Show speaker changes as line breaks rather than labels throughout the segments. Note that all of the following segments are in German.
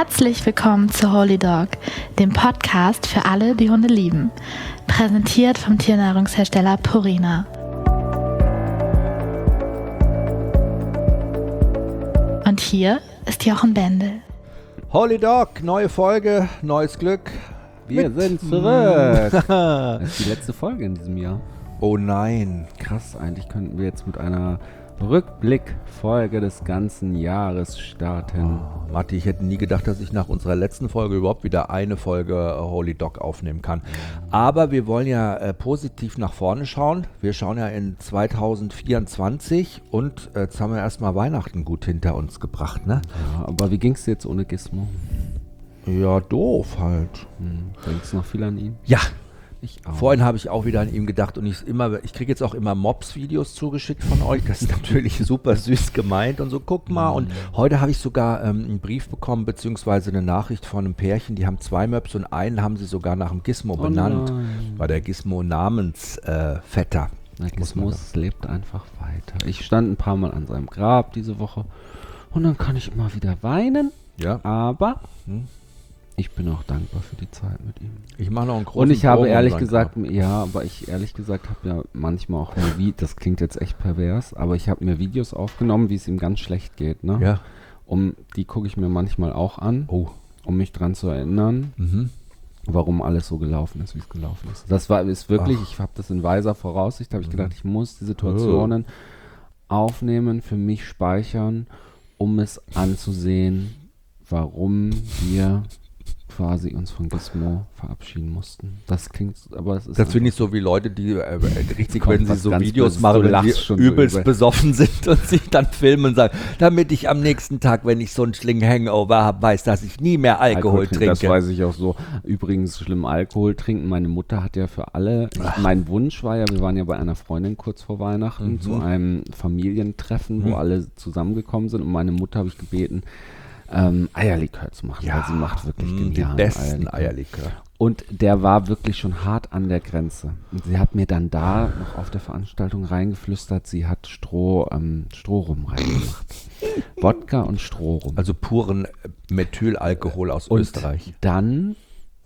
Herzlich willkommen zu Holy Dog, dem Podcast für alle, die Hunde lieben. Präsentiert vom Tiernahrungshersteller Purina. Und hier ist Jochen Bendel.
Holy Dog, neue Folge, neues Glück.
Wir sind zurück. Das ist die letzte Folge in diesem Jahr.
Oh nein.
Krass, eigentlich könnten wir jetzt mit einer Rückblickfolge des ganzen Jahres starten.
Oh, Matti, ich hätte nie gedacht, dass ich nach unserer letzten Folge überhaupt wieder eine Folge Holy Dog aufnehmen kann. Aber wir wollen ja positiv nach vorne schauen. Wir schauen ja in 2024 und jetzt haben wir erstmal Weihnachten gut hinter uns gebracht, ne?
Ja, aber wie ging es dir jetzt ohne Gizmo?
Ja, doof halt.
Denkst du noch viel an ihn?
Ja.
Ich auch.
Vorhin habe ich auch wieder an ihm gedacht und ich kriege jetzt auch immer Mops-Videos zugeschickt von euch. Das ist natürlich super süß gemeint und so, guck mal. Und heute habe ich sogar einen Brief bekommen, beziehungsweise eine Nachricht von einem Pärchen, die haben 2 Möps und einen haben sie sogar nach dem Gizmo benannt. War der Gizmo Namensvetter.
Der Gizmo lebt einfach weiter. Ich stand ein paar Mal an seinem Grab diese Woche und dann kann ich immer wieder weinen.
Ja.
Aber ich bin auch dankbar für die Zeit mit ihm.
Ich mache noch einen großen
Und ich habe
Bogen
ehrlich
um
gesagt,
seinen
ehrlich gesagt habe ja manchmal auch das klingt jetzt echt pervers, aber ich habe mir Videos aufgenommen, wie es ihm ganz schlecht geht, ne?
Ja.
Die gucke ich mir manchmal auch an,
Oh.
um mich dran zu erinnern, warum alles so gelaufen ist, wie es gelaufen ist. Ist wirklich, ich habe das in weiser Voraussicht, habe ich gedacht, ich muss die Situationen aufnehmen, für mich speichern, um es anzusehen, warum wir quasi uns von Gizmo verabschieden mussten. Das klingt, aber es ist...
Das finde ich so wie Leute, die richtig,
kommt
wenn sie
was
so
ganz
Videos
Böses,
machen,
du
wenn
lachst
sie
schon so
übelst
über-
besoffen sind und sich dann filmen und sagen, damit ich am nächsten Tag, wenn ich so einen Schling-Hangover habe, weiß, dass ich nie mehr Alkohol trinke.
Das weiß ich auch so. Übrigens, schlimm Alkohol trinken. Meine Mutter hat ja für alle, mein Wunsch war ja, wir waren ja bei einer Freundin kurz vor Weihnachten zu einem Familientreffen, wo alle zusammengekommen sind und meine Mutter habe ich gebeten, Eierlikör zu machen, weil sie macht wirklich
den
genialen
besten Eierlikör.
Und der war wirklich schon hart an der Grenze. Und sie hat mir dann da noch auf der Veranstaltung reingeflüstert, sie hat Strohrum reingemacht. Wodka und Strohrum.
Also puren Methylalkohol aus
Und
Österreich.
dann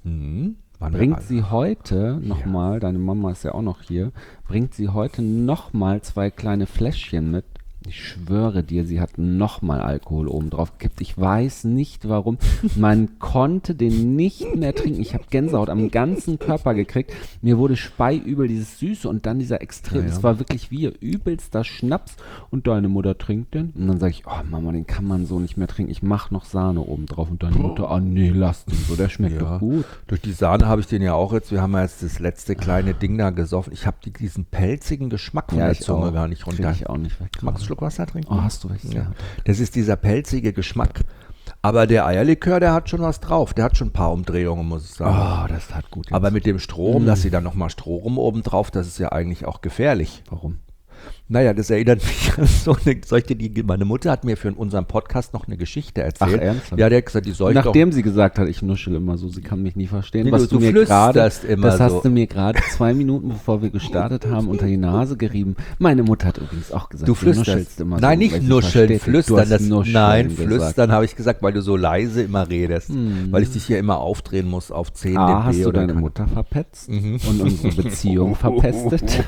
bringt
sie
sie heute nochmal, deine Mama ist ja auch noch hier, bringt sie heute nochmal 2 kleine Fläschchen mit. Ich schwöre dir, sie hat nochmal Alkohol oben drauf gekippt. Ich weiß nicht warum. Man konnte den nicht mehr trinken. Ich habe Gänsehaut am ganzen Körper gekriegt. Mir wurde speiübel, dieses Süße und dann dieser Extrem. Es war wirklich wie übelster Schnaps. Und deine Mutter trinkt den. Und dann sage ich, oh Mama, den kann man so nicht mehr trinken. Ich mache noch Sahne oben drauf. Und deine Mutter, oh nee, lass den so, der schmeckt doch gut.
Durch die Sahne habe ich den ja auch jetzt, wir haben ja jetzt das letzte kleine Ding da gesoffen. Ich habe diesen pelzigen Geschmack von der Zunge gar nicht runter.
Krieg ich auch nicht weg.
Magst du einen Schluck Wasser trinken?
Oh, hast du recht.
Ja. Das ist dieser pelzige Geschmack. Aber der Eierlikör, der hat schon was drauf. Der hat schon ein paar Umdrehungen, muss ich sagen.
Oh, das tat gut. Jetzt.
Aber mit dem Strohrum, dass sie dann nochmal Strohrum oben drauf, das ist ja eigentlich auch gefährlich.
Warum?
Naja, das erinnert mich an meine Mutter hat mir für unseren Podcast noch eine Geschichte erzählt.
Ach, ernsthaft?
Ja, der hat gesagt, die soll ich doch...
Nachdem sie gesagt hat, ich nuschel immer so, sie kann mich nie verstehen.
Nee,
was
du
mir gerade,
flüsterst immer
das
so.
hast du mir gerade 2 Minuten, bevor wir gestartet haben, unter die Nase gerieben. Meine Mutter hat übrigens auch gesagt,
Du flüsterst.
nuschelst immer
Nein,
so.
nicht
weil sie
nuscheln,
versteht.
flüstern.
Du hast nuscheln
Nein,
gesagt.
flüstern habe ich gesagt, weil du so leise immer redest. Weil ich dich hier immer aufdrehen muss auf 10
A,
dB
hast du
oder
deine Mutter verpetzt und unsere Beziehung verpestet.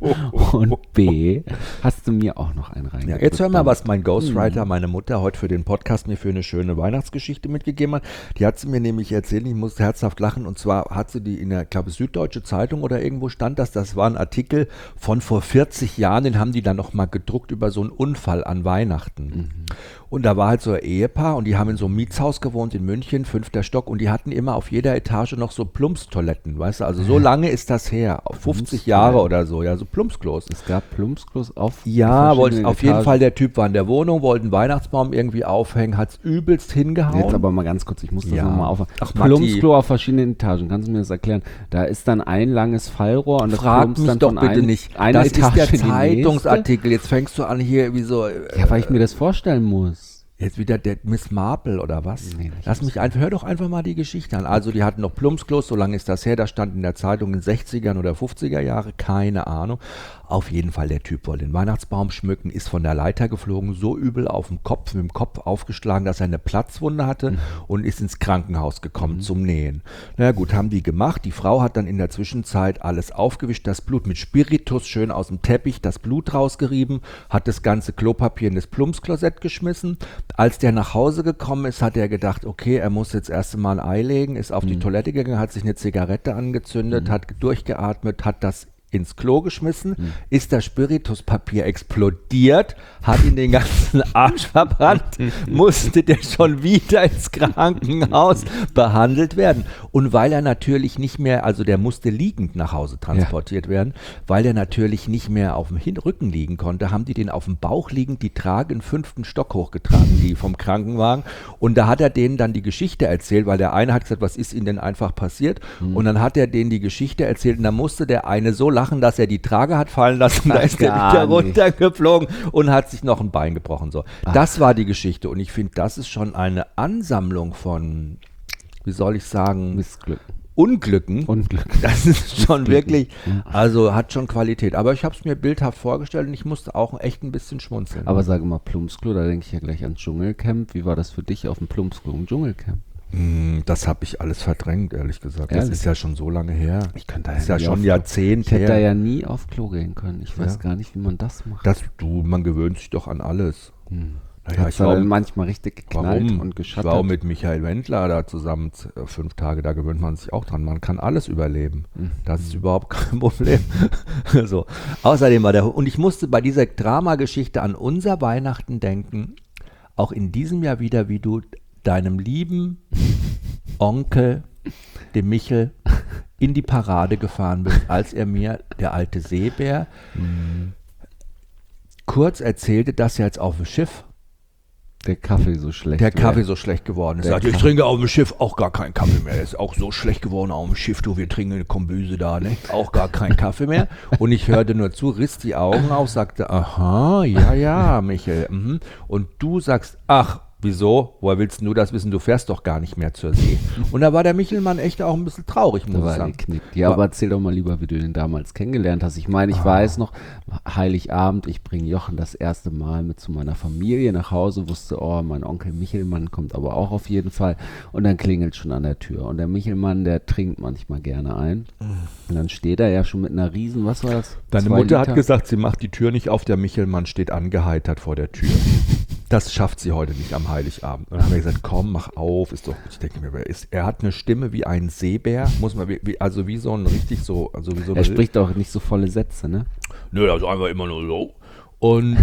Und B, hast du mir auch noch einen reingedrückt.
Ja, jetzt hör mal, was mein Ghostwriter, meine Mutter, heute für den Podcast mir für eine schöne Weihnachtsgeschichte mitgegeben hat. Die hat sie mir nämlich erzählt, ich musste herzhaft lachen, und zwar hat sie die in der, glaube ich, Süddeutsche Zeitung oder irgendwo stand das war ein Artikel von vor 40 Jahren, den haben die dann nochmal gedruckt über so einen Unfall an Weihnachten. Und da war halt so ein Ehepaar und die haben in so einem Mietshaus gewohnt in München, 5. Stock, und die hatten immer auf jeder Etage noch so Plumpstoiletten, weißt du, also so lange ist das her, auf 50 Jahre oder so, ja, so Plumpsklos.
Es gab Plumpsklos auf
Ja,
verschiedenen
auf jeden
Etagen.
Fall, der Typ war in der Wohnung, wollte einen Weihnachtsbaum irgendwie aufhängen, hat's übelst hingehauen.
Jetzt aber mal ganz kurz, ich muss das
Ja.
nochmal aufhören.
Ach, Matti.
Plumpsklo auf verschiedenen Etagen, kannst du mir das erklären? Da ist dann ein langes Fallrohr und das
Frag
plumpst
mich
dann
doch
von
bitte nicht.
einer
Das ist
Etage
der
in die nächste.
Zeitungsartikel. Jetzt fängst du an hier wie so...
Ja, weil ich mir das vorstellen muss.
Jetzt wieder der Miss Marple oder was?
Nee,
Lass mich einfach, hör doch einfach mal die Geschichte an. Also die hatten noch Plumpsklos, so lange ist das her, das stand in der Zeitung in den 60ern oder 50er Jahre, keine Ahnung. Auf jeden Fall, der Typ wollte den Weihnachtsbaum schmücken, ist von der Leiter geflogen, so übel auf dem Kopf, mit dem Kopf aufgeschlagen, dass er eine Platzwunde hatte und ist ins Krankenhaus gekommen zum Nähen. Na gut, haben die gemacht. Die Frau hat dann in der Zwischenzeit alles aufgewischt, das Blut mit Spiritus schön aus dem Teppich, das Blut rausgerieben, hat das ganze Klopapier in das Plumpsklosett geschmissen. Als der nach Hause gekommen ist, hat er gedacht, okay, er muss jetzt erst einmal ein Ei legen, ist auf die Toilette gegangen, hat sich eine Zigarette angezündet, hat durchgeatmet, hat das ins Klo geschmissen, ist das Spirituspapier explodiert, hat ihn den ganzen Arsch verbrannt, musste der schon wieder ins Krankenhaus behandelt werden. Und weil er natürlich nicht mehr, also der musste liegend nach Hause transportiert werden, weil er natürlich nicht mehr auf dem Rücken liegen konnte, haben die den auf dem Bauch liegend die Trage im 5. Stock hochgetragen, die vom Krankenwagen. Und da hat er denen dann die Geschichte erzählt, weil der eine hat gesagt, was ist ihnen denn einfach passiert? Und dann hat er denen die Geschichte erzählt und dann musste der eine so lachen, dass er die Trage hat fallen lassen, da ist er wieder runtergeflogen und hat sich noch ein Bein gebrochen. So. Das war die Geschichte und ich finde, das ist schon eine Ansammlung von, wie soll ich sagen, Unglücken. Das ist schon wirklich, also hat schon Qualität. Aber ich habe es mir bildhaft vorgestellt und ich musste auch echt ein bisschen schmunzeln.
Aber sage mal, Plumpsklo, da denke ich ja gleich ans Dschungelcamp. Wie war das für dich auf dem Plumpsklo im Dschungelcamp?
Das habe ich alles verdrängt, ehrlich gesagt. Das ist ja schon so lange her.
Ich könnte da
das ist ja schon Jahrzehnte
her. Ich hätte da ja nie auf Klo gehen können. Ich weiß gar nicht, wie man das macht.
Man gewöhnt sich doch an alles.
Naja, ich war dann manchmal richtig geknallt und geschattert.
Ich war auch mit Michael Wendler da zusammen 5 Tage, da gewöhnt man sich auch dran. Man kann alles überleben. Das ist überhaupt kein Problem. So. Außerdem war und ich musste bei dieser Dramageschichte an unser Weihnachten denken, auch in diesem Jahr wieder, wie du deinem lieben Onkel, dem Michel, in die Parade gefahren bist, als er mir, der alte Seebär, kurz erzählte, dass er jetzt auf dem Schiff
der Kaffee so schlecht
geworden ist. Ich trinke auf dem Schiff auch gar keinen Kaffee mehr. Der ist auch so schlecht geworden auf dem Schiff. Du, wir trinken eine Kombüse da, ne? Auch gar keinen Kaffee mehr. Und ich hörte nur zu, riss die Augen auf, sagte, aha, ja, Michael. Und du sagst, ach, wieso? Woher willst du das wissen? Du fährst doch gar nicht mehr zur See. Und da war der Michelmann echt auch ein bisschen traurig, muss ich sagen.
Ja, aber erzähl doch mal lieber, wie du den damals kennengelernt hast. Ich meine, ich weiß noch, Heiligabend, ich bringe Jochen das erste Mal mit zu meiner Familie nach Hause, wusste, oh, mein Onkel Michelmann kommt aber auch auf jeden Fall. Und dann klingelt schon an der Tür. Und der Michelmann, der trinkt manchmal gerne ein. Und dann steht er ja schon mit einer riesen, was war das?
Deine Mutter hat gesagt, sie macht die Tür nicht auf, der Michelmann steht angeheitert vor der Tür. Das schafft sie heute nicht am Heiligabend. Und dann haben wir gesagt, komm, mach auf. Ist doch, ich denke mir, er hat eine Stimme wie ein Seebär. Muss man, also wie so ein richtig so. Also wie so
er spricht auch nicht so volle Sätze, ne?
Nö, also einfach immer nur so. Und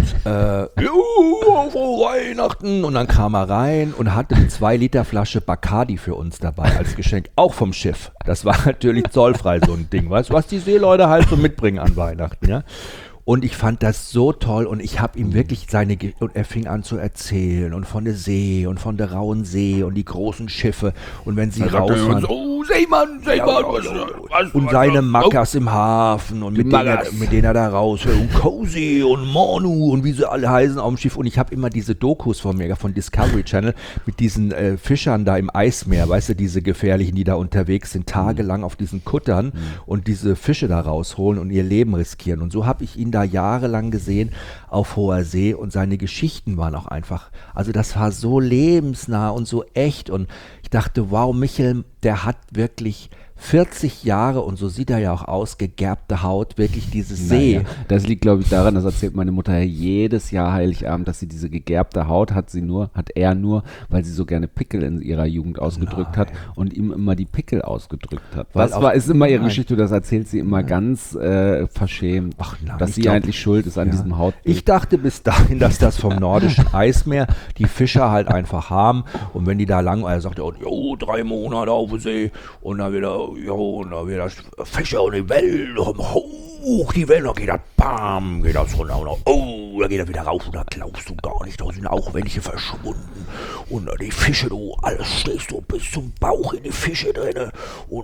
frohe Weihnachten. Und dann kam er rein und hatte eine 2 Liter Flasche Bacardi für uns dabei als Geschenk. Auch vom Schiff. Das war natürlich zollfrei, so ein Ding. Weißt du, was die Seeleute halt so mitbringen an Weihnachten, ja? Und ich fand das so toll und ich habe ihm wirklich und er fing an zu erzählen und von der See und von der rauen See und die großen Schiffe und wenn sie rausfahren.
So, Seemann,
und seine Mackers im Hafen und mit denen er da rausfährt und Cozy und Monu und wie sie alle heißen auf dem Schiff. Und ich habe immer diese Dokus von mir, von Discovery Channel, mit diesen Fischern da im Eismeer, weißt du, diese gefährlichen, die da unterwegs sind, tagelang auf diesen Kuttern und diese Fische da rausholen und ihr Leben riskieren. Und so habe ich ihn da jahrelang gesehen auf hoher See und seine Geschichten waren auch einfach, also das war so lebensnah und so echt und ich dachte, wow, Michel, der hat wirklich 40 Jahre und so sieht er ja auch aus, gegerbte Haut, wirklich dieses See.
Naja, das liegt, glaube ich, daran, das erzählt meine Mutter ja jedes Jahr Heiligabend, dass sie diese gegerbte Haut hat er nur, weil sie so gerne Pickel in ihrer Jugend ausgedrückt hat und ihm immer die Pickel ausgedrückt hat. Ist immer ihre Geschichte, das erzählt sie immer ganz verschämt, dass sie eigentlich schuld ist an diesem Hautbild.
Ich dachte bis dahin, dass das vom nordischen Eismeer die Fischer halt einfach haben und wenn die da lang, er sagt, 3 Monate auf der See und dann wieder und da wird das Fischer und die Wellen hoch, die Wellen, da geht das bam, geht das runter und da geht er wieder rauf und da glaubst du gar nicht, da sind auch welche verschwunden und die Fische, du, alles stehst du bis zum Bauch in die Fische drin und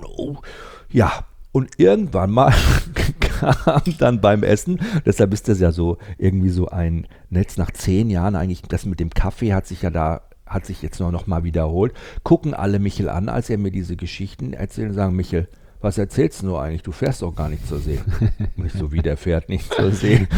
und irgendwann mal kam dann beim Essen, deshalb ist das ja so irgendwie so ein Netz nach 10 Jahren eigentlich, das mit dem Kaffee hat sich jetzt noch mal wiederholt, gucken alle Michel an, als er mir diese Geschichten erzählt und sagen, Michel, was erzählst du nur eigentlich? Du fährst doch gar nicht zur See. Und ich so, wie, der fährt nicht zur See?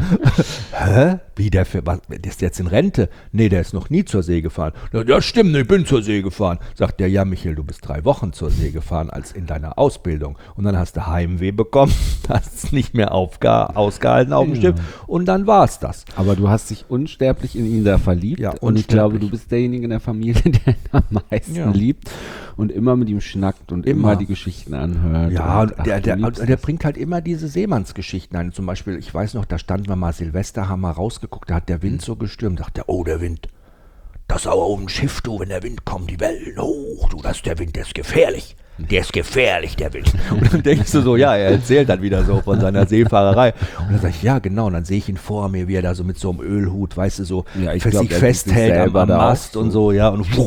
Hä? Wie, der fährt, was, der ist jetzt in Rente? Nee, der ist noch nie zur See gefahren. Ja, stimmt, ich bin zur See gefahren. Sagt der, ja, Michael, du bist 3 Wochen zur See gefahren als in deiner Ausbildung. Und dann hast du Heimweh bekommen, hast es nicht mehr ausgehalten auf dem Schiff und dann war es das.
Aber du hast dich unsterblich in ihn da verliebt.
Ja,
und ich glaube, du bist derjenige in der Familie, der ihn am meisten liebt und immer mit ihm schnackt und immer die Geschichten anhört.
Ja,
und
der bringt halt immer diese Seemannsgeschichten ein. Zum Beispiel, ich weiß noch, da standen wir mal Silvester, haben wir rausgeguckt, da hat der Wind so gestürmt, sagt der, oh, der Wind, das ist aber auf dem Schiff, du, wenn der Wind kommt, die Wellen hoch, du, das ist der Wind, der ist gefährlich. Der ist gefährlich, der Wind. Und dann denkst du so, ja, er erzählt dann wieder so von seiner Seefahrerei. Und dann sag ich, ja, genau. Und dann sehe ich ihn vor mir, wie er da so mit so einem Ölhut, weißt du, so sich festhält am Mast und so, ja. Und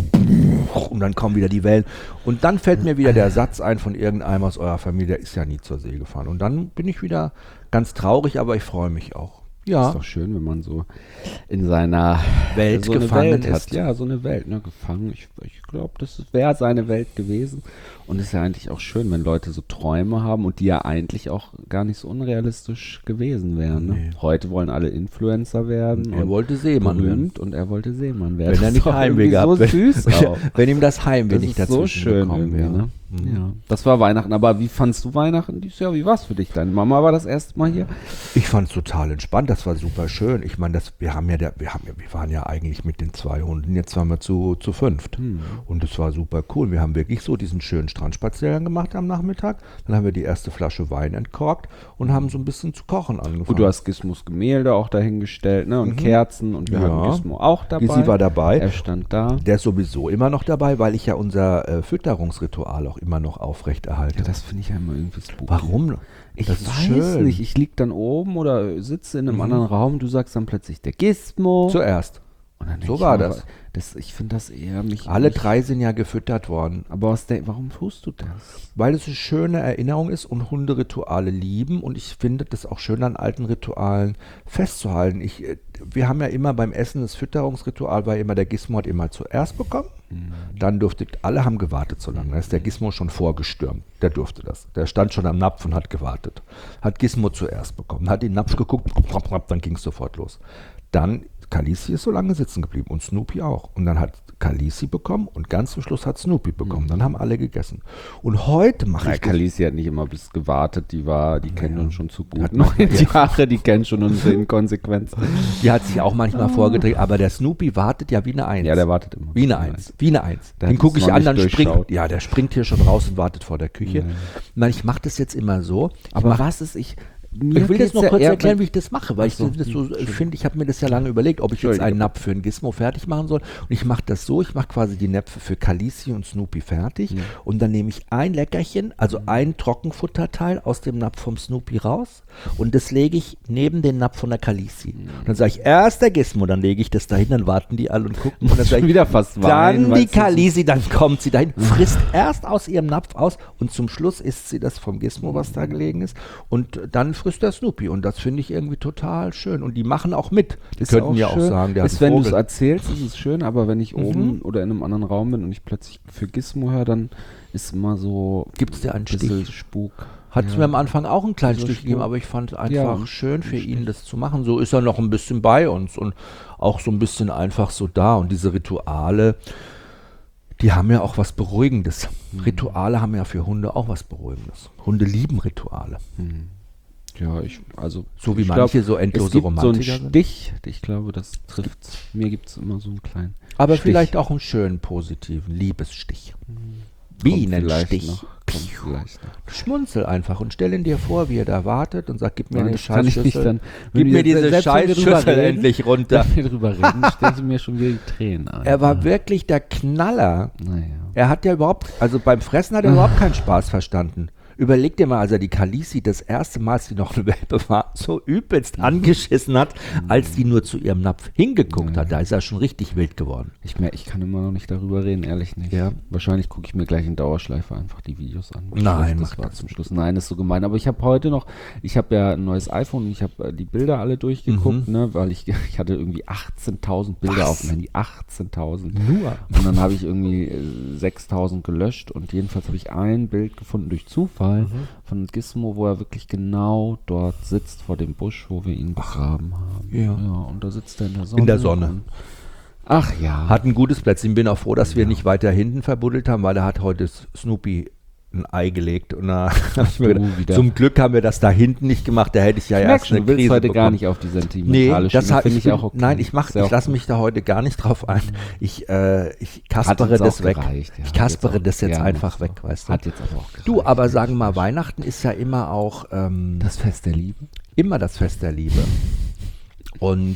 dann kommen wieder die Wellen. Und dann fällt mir wieder der Satz ein von irgendeinem aus eurer Familie, der ist ja nie zur See gefahren. Und dann bin ich wieder ganz traurig, aber ich freue mich auch. Ja.
Ist doch schön, wenn man so in seiner
Welt
so
gefangen
Welt hat.
ist.
Ja, so eine Welt, ne, gefangen. Ich glaube, das wäre seine Welt gewesen. Und es ist ja eigentlich auch schön, wenn Leute so Träume haben und die ja eigentlich auch gar nicht so unrealistisch gewesen wären. Ne?
Nee.
Heute wollen alle Influencer werden.
Er wollte Seemann werden.
Und er wollte Seemann werden.
Wenn er nicht Heimweh gehabt
so süß auch.
Wenn ihm das Heimweh
Das
nicht
ist
dazwischen
so schön
gekommen
irgendwie,
wäre.
ne? Ja, das war Weihnachten. Aber wie fandst du Weihnachten dieses Jahr? Wie war es für dich? Deine Mama war das erste Mal hier?
Ich fand es total entspannt, das war super schön. Ich meine, wir waren ja eigentlich mit den 2 Hunden, jetzt waren wir zu 5. Und es war super cool. Wir haben wirklich so diesen schönen Strandspaziergang gemacht am Nachmittag. Dann haben wir die erste Flasche Wein entkorkt und haben so ein bisschen zu kochen angefangen.
Gut, du hast Gizmos Gemälde auch dahingestellt, ne? Und Kerzen und wir hatten Gizmo auch dabei.
Gizzi war dabei.
Er stand da.
Der ist sowieso immer noch dabei, weil ich ja unser Fütterungsritual auch immer noch aufrechterhalte.
Ja, das finde ich ja immer irgendwie spooky.
Warum?
Ich
Das ist
weiß
schön.
nicht. Ich lieg dann oben oder sitze in einem anderen Raum. Du sagst dann plötzlich der Gizmo.
Zuerst.
Und dann denk
So
ich
war
mir,
das.
Ich finde das eher mich.
Alle 3 sind ja gefüttert worden.
Aber warum tust du das?
Weil es eine schöne Erinnerung ist und Hunderituale lieben und ich finde das auch schön an alten Ritualen festzuhalten. Wir haben ja immer beim Essen das Fütterungsritual, war immer, der Gizmo hat immer zuerst bekommen, dann alle haben gewartet so lange, da ist der Gizmo schon vorgestürmt, der durfte das. Der stand schon am Napf und hat gewartet. Hat Gizmo zuerst bekommen, hat in den Napf geguckt, dann ging es sofort los. Dann Khaleesi ist so lange sitzen geblieben und Snoopy auch. Und dann hat Khaleesi bekommen und ganz zum Schluss hat Snoopy bekommen. Dann haben alle gegessen. Und heute mache ich
Khaleesi hat nicht immer bis gewartet, die kennt uns schon zu gut. 9 Jahre, die kennt schon unsere Inkonsequenzen.
Die hat sich auch manchmal vorgedreht, aber der Snoopy wartet ja wie eine 1.
Ja, der wartet immer.
Wie eine 1. Wie eine 1.
Der
Den
hat
gucke
es
ich
noch
an,
nicht
dann springt.
durchschaut.
Ja, der springt hier schon raus und wartet vor der Küche. Nein, ich mache das jetzt immer so.
Aber was ist
Ich will jetzt noch kurz erklären, wie ich das mache, weil ich finde, ich habe mir das ja lange überlegt, ob ich jetzt einen Napf für einen Gizmo fertig machen soll. Und ich mache das so, ich mache quasi die Näpfe für Khaleesi und Snoopy fertig und dann nehme ich ein Leckerchen, also ein Trockenfutterteil aus dem Napf vom Snoopy raus und das lege ich neben den Napf von der Khaleesi. Und dann sage ich, erst der Gizmo, dann lege ich das dahin, dann warten die alle und gucken. Und dann sage ich,
wieder fast Wein,
dann die Khaleesi, dann kommt sie dahin, frisst erst aus ihrem Napf aus und zum Schluss isst sie das vom Gizmo, was da gelegen ist und dann frisst der Snoopy und das finde ich irgendwie total schön und die machen auch mit. Die könnten ja auch sagen, der hat einen
wenn du es
Vogel.
erzählst, ist es schön, aber wenn ich oben oder in einem anderen Raum bin und ich plötzlich für Gizmo höre, dann ist immer so
Gibt es dir einen
bisschen
Stich?
Spuk.
Hat es mir am Anfang auch einen kleinen
So
Stich gegeben,
Spuk.
aber ich fand es
Ja,
einfach schön für ihn, das zu machen. So ist er noch ein bisschen bei uns und auch so ein bisschen einfach so da und diese Rituale, die haben ja auch was Beruhigendes. Rituale haben ja für Hunde auch was Beruhigendes. Hunde lieben Rituale.
Ja,
So wie
ich
manche
glaub,
so endlose
es gibt
Romantiker
so einen
sind.
Stich, ich glaube, das trifft. Mir gibt es immer so einen kleinen
Aber
Stich.
vielleicht auch einen schönen, positiven Liebesstich. Bienenstich.
Kommt vielleicht noch.
Schmunzel einfach und stell ihn dir vor, wie er da wartet und sagt, gib mir
Nein,
eine
das kann ich nicht
Scheißschüssel.
dann.
Gib mir diese
selbst wenn wir drüber
Scheißschüssel
reden,
endlich runter.
Wenn wir drüber reden, stellen sie mir schon wieder die Tränen ein.
Er war wirklich der Knaller.
Naja.
Er hat ja überhaupt, also beim Fressen hat er überhaupt keinen Spaß verstanden. Überleg dir mal, als er die Khaleesi das erste Mal, als die noch eine Welpe war, so übelst angeschissen hat, als die nur zu ihrem Napf hingeguckt hat. Da ist er schon richtig wild geworden.
Ich kann immer noch nicht darüber reden, ehrlich nicht.
Ja.
Wahrscheinlich gucke ich mir gleich in Dauerschleife einfach die Videos an.
Nein,
das
mach
war
das
zum Schluss. Nein, das ist so gemein. Aber ich habe heute noch, ich habe ja ein neues iPhone und ich habe die Bilder alle durchgeguckt, ne, weil ich hatte irgendwie 18.000 Bilder auf dem Handy. 18.000.
Nur?
Und dann habe ich irgendwie 6.000 gelöscht und jedenfalls habe ich ein Bild gefunden durch Zufall. Wall von Gizmo, wo er wirklich genau dort sitzt, vor dem Busch, wo wir ihn begraben haben.
Ja.
Und da sitzt er in der Sonne.
In der Sonne.
Und, ach ja.
Hat ein gutes Plätzchen. Bin auch froh, dass wir nicht weiter hinten verbuddelt haben, weil da hat heute Snoopy ein Ei gelegt. Und da hab ich mir gedacht, zum Glück haben wir das da hinten nicht gemacht. Da hätte ich ja erst eine
du willst
Krise
heute gar
bekommen.
nicht auf die sentimentale
Nee, das
finde ich auch okay.
Nein, ich lasse mich da heute gar nicht drauf ein. Ich kaspere
uns
das
auch
weg.
gereicht, ja.
Ich kaspere
Hat
das jetzt
gerne
einfach
so.
weg, weißt du.
Hat jetzt aber auch gereicht.
Du, aber sagen wir mal, Weihnachten ist ja immer auch
das Fest der Liebe.
immer das Fest der Liebe. Und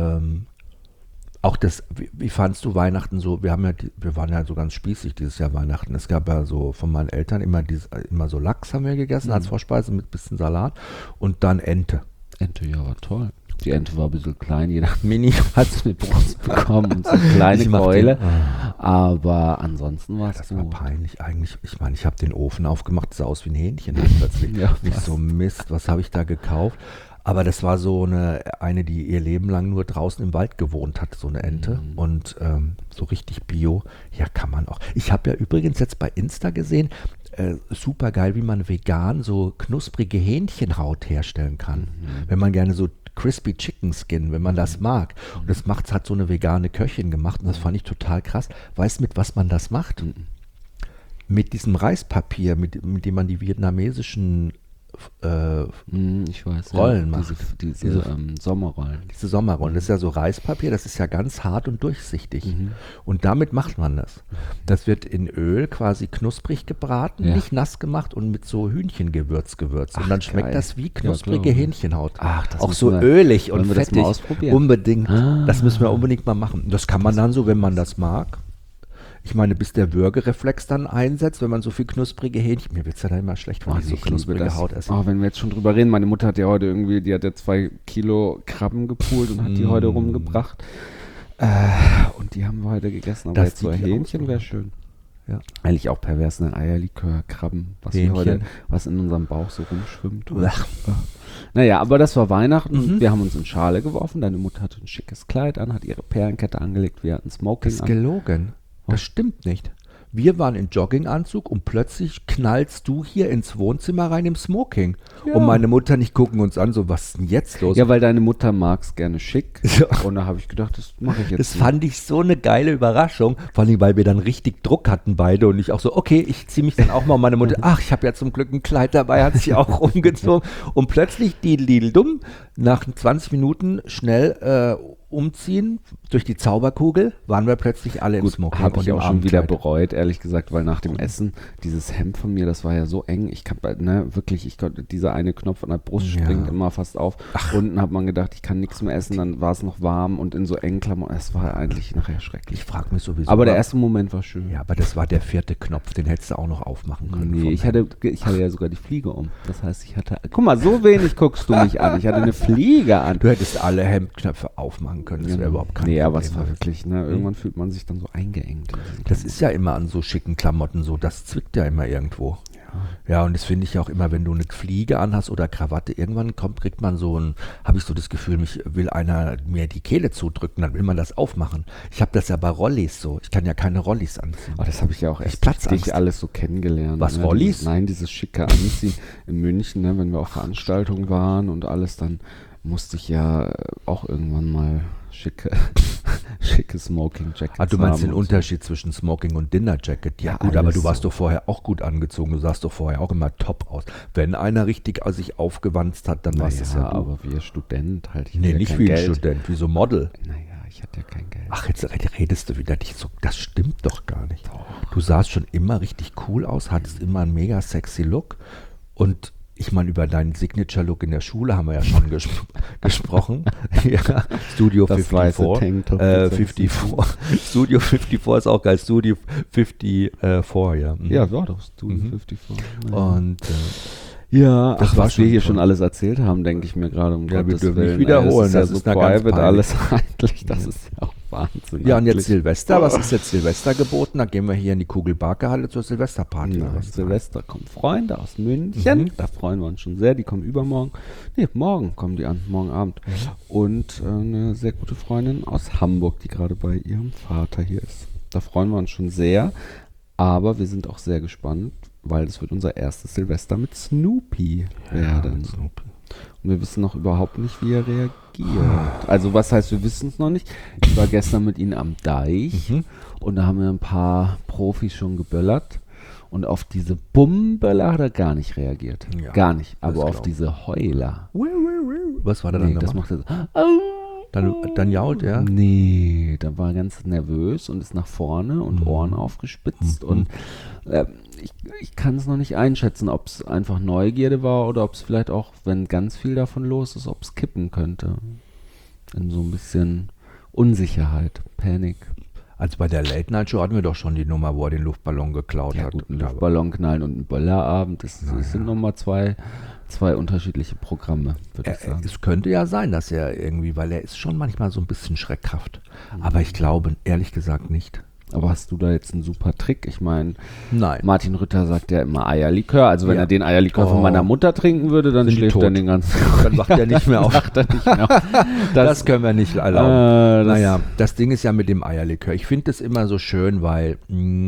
auch das, wie fandst du Weihnachten so? Wir waren ja so ganz spießig dieses Jahr Weihnachten. Es gab ja so von meinen Eltern immer so Lachs haben wir gegessen als Vorspeise mit bisschen Salat und dann Ente.
Ente, ja, war toll. Die Ente war ein bisschen klein, jeder
Mini.
hat so eine Brust bekommen und so eine kleine
Ich mach
Keule.
den-
Aber ansonsten war es
Das war
gut.
peinlich eigentlich. Ich meine, ich habe den Ofen aufgemacht, sah aus wie ein Hähnchen dann plötzlich.
Ja,
Nicht so Mist, was habe ich da gekauft? Aber das war so eine, die ihr Leben lang nur draußen im Wald gewohnt hat, so eine Ente. Und so richtig Bio, ja, kann man auch. Ich habe ja übrigens jetzt bei Insta gesehen, super geil, wie man vegan so knusprige Hähnchenhaut herstellen kann. Wenn man gerne so Crispy Chicken Skin, wenn man das mag. Und das hat so eine vegane Köchin gemacht und das fand ich total krass. Weißt du, mit was man das macht? Mit diesem Reispapier, mit dem man die vietnamesischen
Ich weiß,
Rollen
ja,
macht.
diese Sommerrollen.
diese Sommerrollen. Das ist ja so Reispapier, das ist ja ganz hart und durchsichtig. Und damit macht man das. Das wird in Öl quasi knusprig gebraten,
Ja.
nicht nass gemacht und mit so Hühnchengewürz gewürzt. Und
Ach,
dann schmeckt
geil.
das wie
Ja,
knusprige
klar.
Hähnchenhaut.
Ach, das
auch
müssen
so
wir-
ölig und
wollen wir das
fettig.
mal ausprobieren?
Unbedingt. Das müssen wir unbedingt mal machen. Das kann man dann so, wenn man das mag. Ich meine, bis der Würgereflex dann einsetzt, wenn man so viel knusprige Hähnchen, mir wird es ja dann immer schlecht, wenn ich so knusprige Haut esse.
Oh, wenn wir jetzt schon drüber reden, meine Mutter hat ja heute die hat ja 2 Kilo Krabben gepult und hat die heute rumgebracht. Und die haben wir heute gegessen. Aber
Das
jetzt so
sieht die
Hähnchen
aus,
wäre schön.
Ja.
Eigentlich auch pervers, ne? Eierlikör, Krabben,
Hähnchen.
was in unserem Bauch so rumschwimmt.
Ach.
Naja, aber das war Weihnachten. Wir haben uns in Schale geworfen. Deine Mutter hatte ein schickes Kleid an, hat ihre Perlenkette angelegt. Wir hatten Smoking
Das ist
an.
gelogen. Das stimmt nicht. Wir waren in Jogginganzug und plötzlich knallst du hier ins Wohnzimmer rein im Smoking.
Ja.
Und meine Mutter nicht gucken uns an, so was ist denn jetzt los?
Ja, weil deine Mutter mag es gerne schick.
Ja.
Und da habe ich gedacht, das mache ich jetzt.
Das fand ich so eine geile Überraschung, vor allem, weil wir dann richtig Druck hatten beide und ich auch so, okay, ich ziehe mich dann auch mal. Und meine Mutter, ach, ich habe ja zum Glück ein Kleid dabei, hat sich auch umgezogen. Und plötzlich, dumm, nach 20 Minuten schnell umziehen, durch die Zauberkugel, waren wir plötzlich alle im
Gut,
Smoking.
habe ich
und im
auch schon wieder
Abendkleid.
bereut, ehrlich gesagt, weil nach dem Essen, dieses Hemd von mir, das war ja so eng, ich konnte, dieser eine Knopf an der Brust
Ja.
springt immer fast auf. Unten hat man gedacht, ich kann nichts mehr essen, dann war es noch warm und in so engen Klamotten, es war eigentlich nachher schrecklich.
Ich frage mich sowieso.
Aber der
wa-
erste Moment war schön.
Ja, aber das war der 4. Knopf, den hättest du auch noch aufmachen können.
Nee,
vom
ich
Hemd.
hatte ja sogar die Fliege um. Das heißt, ich hatte, guck mal, so wenig guckst du mich an. Ich hatte eine Fliege an.
Du hättest alle Hemdknöpfe aufmachen können, das wäre überhaupt kein
Nee, aber
Problem.
es war wirklich, ne, irgendwann fühlt man sich dann so eingeengt. in diesen
Das ist ja immer an so schicken Klamotten so, das zwickt ja immer irgendwo. Ja, und das finde ich auch immer, wenn du eine Fliege anhast oder Krawatte, irgendwann kriegt man habe ich so das Gefühl, mich will einer mir die Kehle zudrücken, dann will man das aufmachen. Ich habe das ja bei Rollis so, ich kann ja keine Rollis anziehen.
Aber das habe ich ja auch erst
Platzangst.
richtig alles so kennengelernt.
Was,
ne?
Rollis?
Nein, dieses schicke Anziehen in München, ne, wenn wir auf Veranstaltungen waren und alles, dann musste ich ja auch irgendwann mal schicke Smoking-Jackets
Ah, du meinst den
haben und so.
Unterschied zwischen Smoking und Dinner Jacket? Ja,
Ja,
gut, aber
alles
du warst
so.
doch vorher auch gut angezogen. Du sahst doch vorher auch immer top aus. Wenn einer richtig sich aufgewanzt hat, dann warst es ja du.
aber wir Student halt. Ich
Nee,
hatte ja
nicht
kein
wie ein
Geld.
Student, wie so Model.
Naja, ich hatte ja kein Geld.
Ach, jetzt redest du wieder nicht so. Das stimmt doch gar nicht. Du sahst schon immer richtig cool aus, hattest immer einen mega sexy Look. Und ich meine, über deinen Signature-Look in der Schule haben wir ja schon gesprochen. Ja, Studio
Das weiße
54.
Tanktop.
54. Studio 54 ist auch geil. Studio 54, ja. Mhm.
Ja, war doch Studio 54.
Und
Ja,
Das
ach,
war
was
schon
wir hier
toll.
schon alles erzählt haben, denke ich mir gerade, um
Ja, wir
Gottes
dürfen nicht
Willen.
wiederholen,
Das ist ja
das
so
ist eine ganz
private
peinlich.
alles eigentlich, das ist ja auch Wahnsinn.
ja, und jetzt
eigentlich.
Silvester. Was ist jetzt Silvester geboten? Dann gehen wir hier in die Kugelbarke-Halle zur Silvesterparty.
Ja,
oder?
Silvester kommen Freunde aus München, da freuen wir uns schon sehr, die kommen übermorgen. Nee, morgen kommen die an, morgen Abend. Und eine sehr gute Freundin aus Hamburg, die gerade bei ihrem Vater hier ist. Da freuen wir uns schon sehr. Aber wir sind auch sehr gespannt, weil es wird unser erstes Silvester mit Snoopy werden.
Snoopy.
Und wir wissen noch überhaupt nicht, wie er reagiert. Also was heißt, wir wissen es noch nicht. Ich war gestern mit ihm am Deich und da haben wir ein paar Profis schon geböllert. Und auf diese Bummböller hat er gar nicht reagiert.
Ja,
gar nicht. Aber
das
auf
glaub
diese Heuler.
Was war da dann?
Das macht er so.
Dann jault er?
Nee, da war er ganz nervös und ist nach vorne und Ohren aufgespitzt. Und ich kann es noch nicht einschätzen, ob es einfach Neugierde war oder ob es vielleicht auch, wenn ganz viel davon los ist, ob es kippen könnte. In so ein bisschen Unsicherheit, Panik.
Also bei der Late-Night-Show hatten wir doch schon die Nummer, wo er den Luftballon geklaut
Ja
hat.
gut, ein Luftballon knallen und ein Böllerabend, das sind nochmal zwei unterschiedliche Programme, würde ich sagen.
Es könnte ja sein, dass er irgendwie, weil er ist schon manchmal so ein bisschen schreckhaft. Aber ich glaube, ehrlich gesagt nicht.
Aber hast du da jetzt einen super Trick? Ich meine,
Nein.
Martin Rütter sagt ja immer Eierlikör. Also wenn
Ja.
er den Eierlikör von meiner Mutter trinken würde, dann
Sind die
schläft
tot.
er den ganzen
Dann wacht er nicht mehr auf.
Wacht er nicht mehr auf.
Das können wir nicht erlauben.
das-
Naja, das Ding ist ja mit dem Eierlikör. Ich finde das immer so schön, weil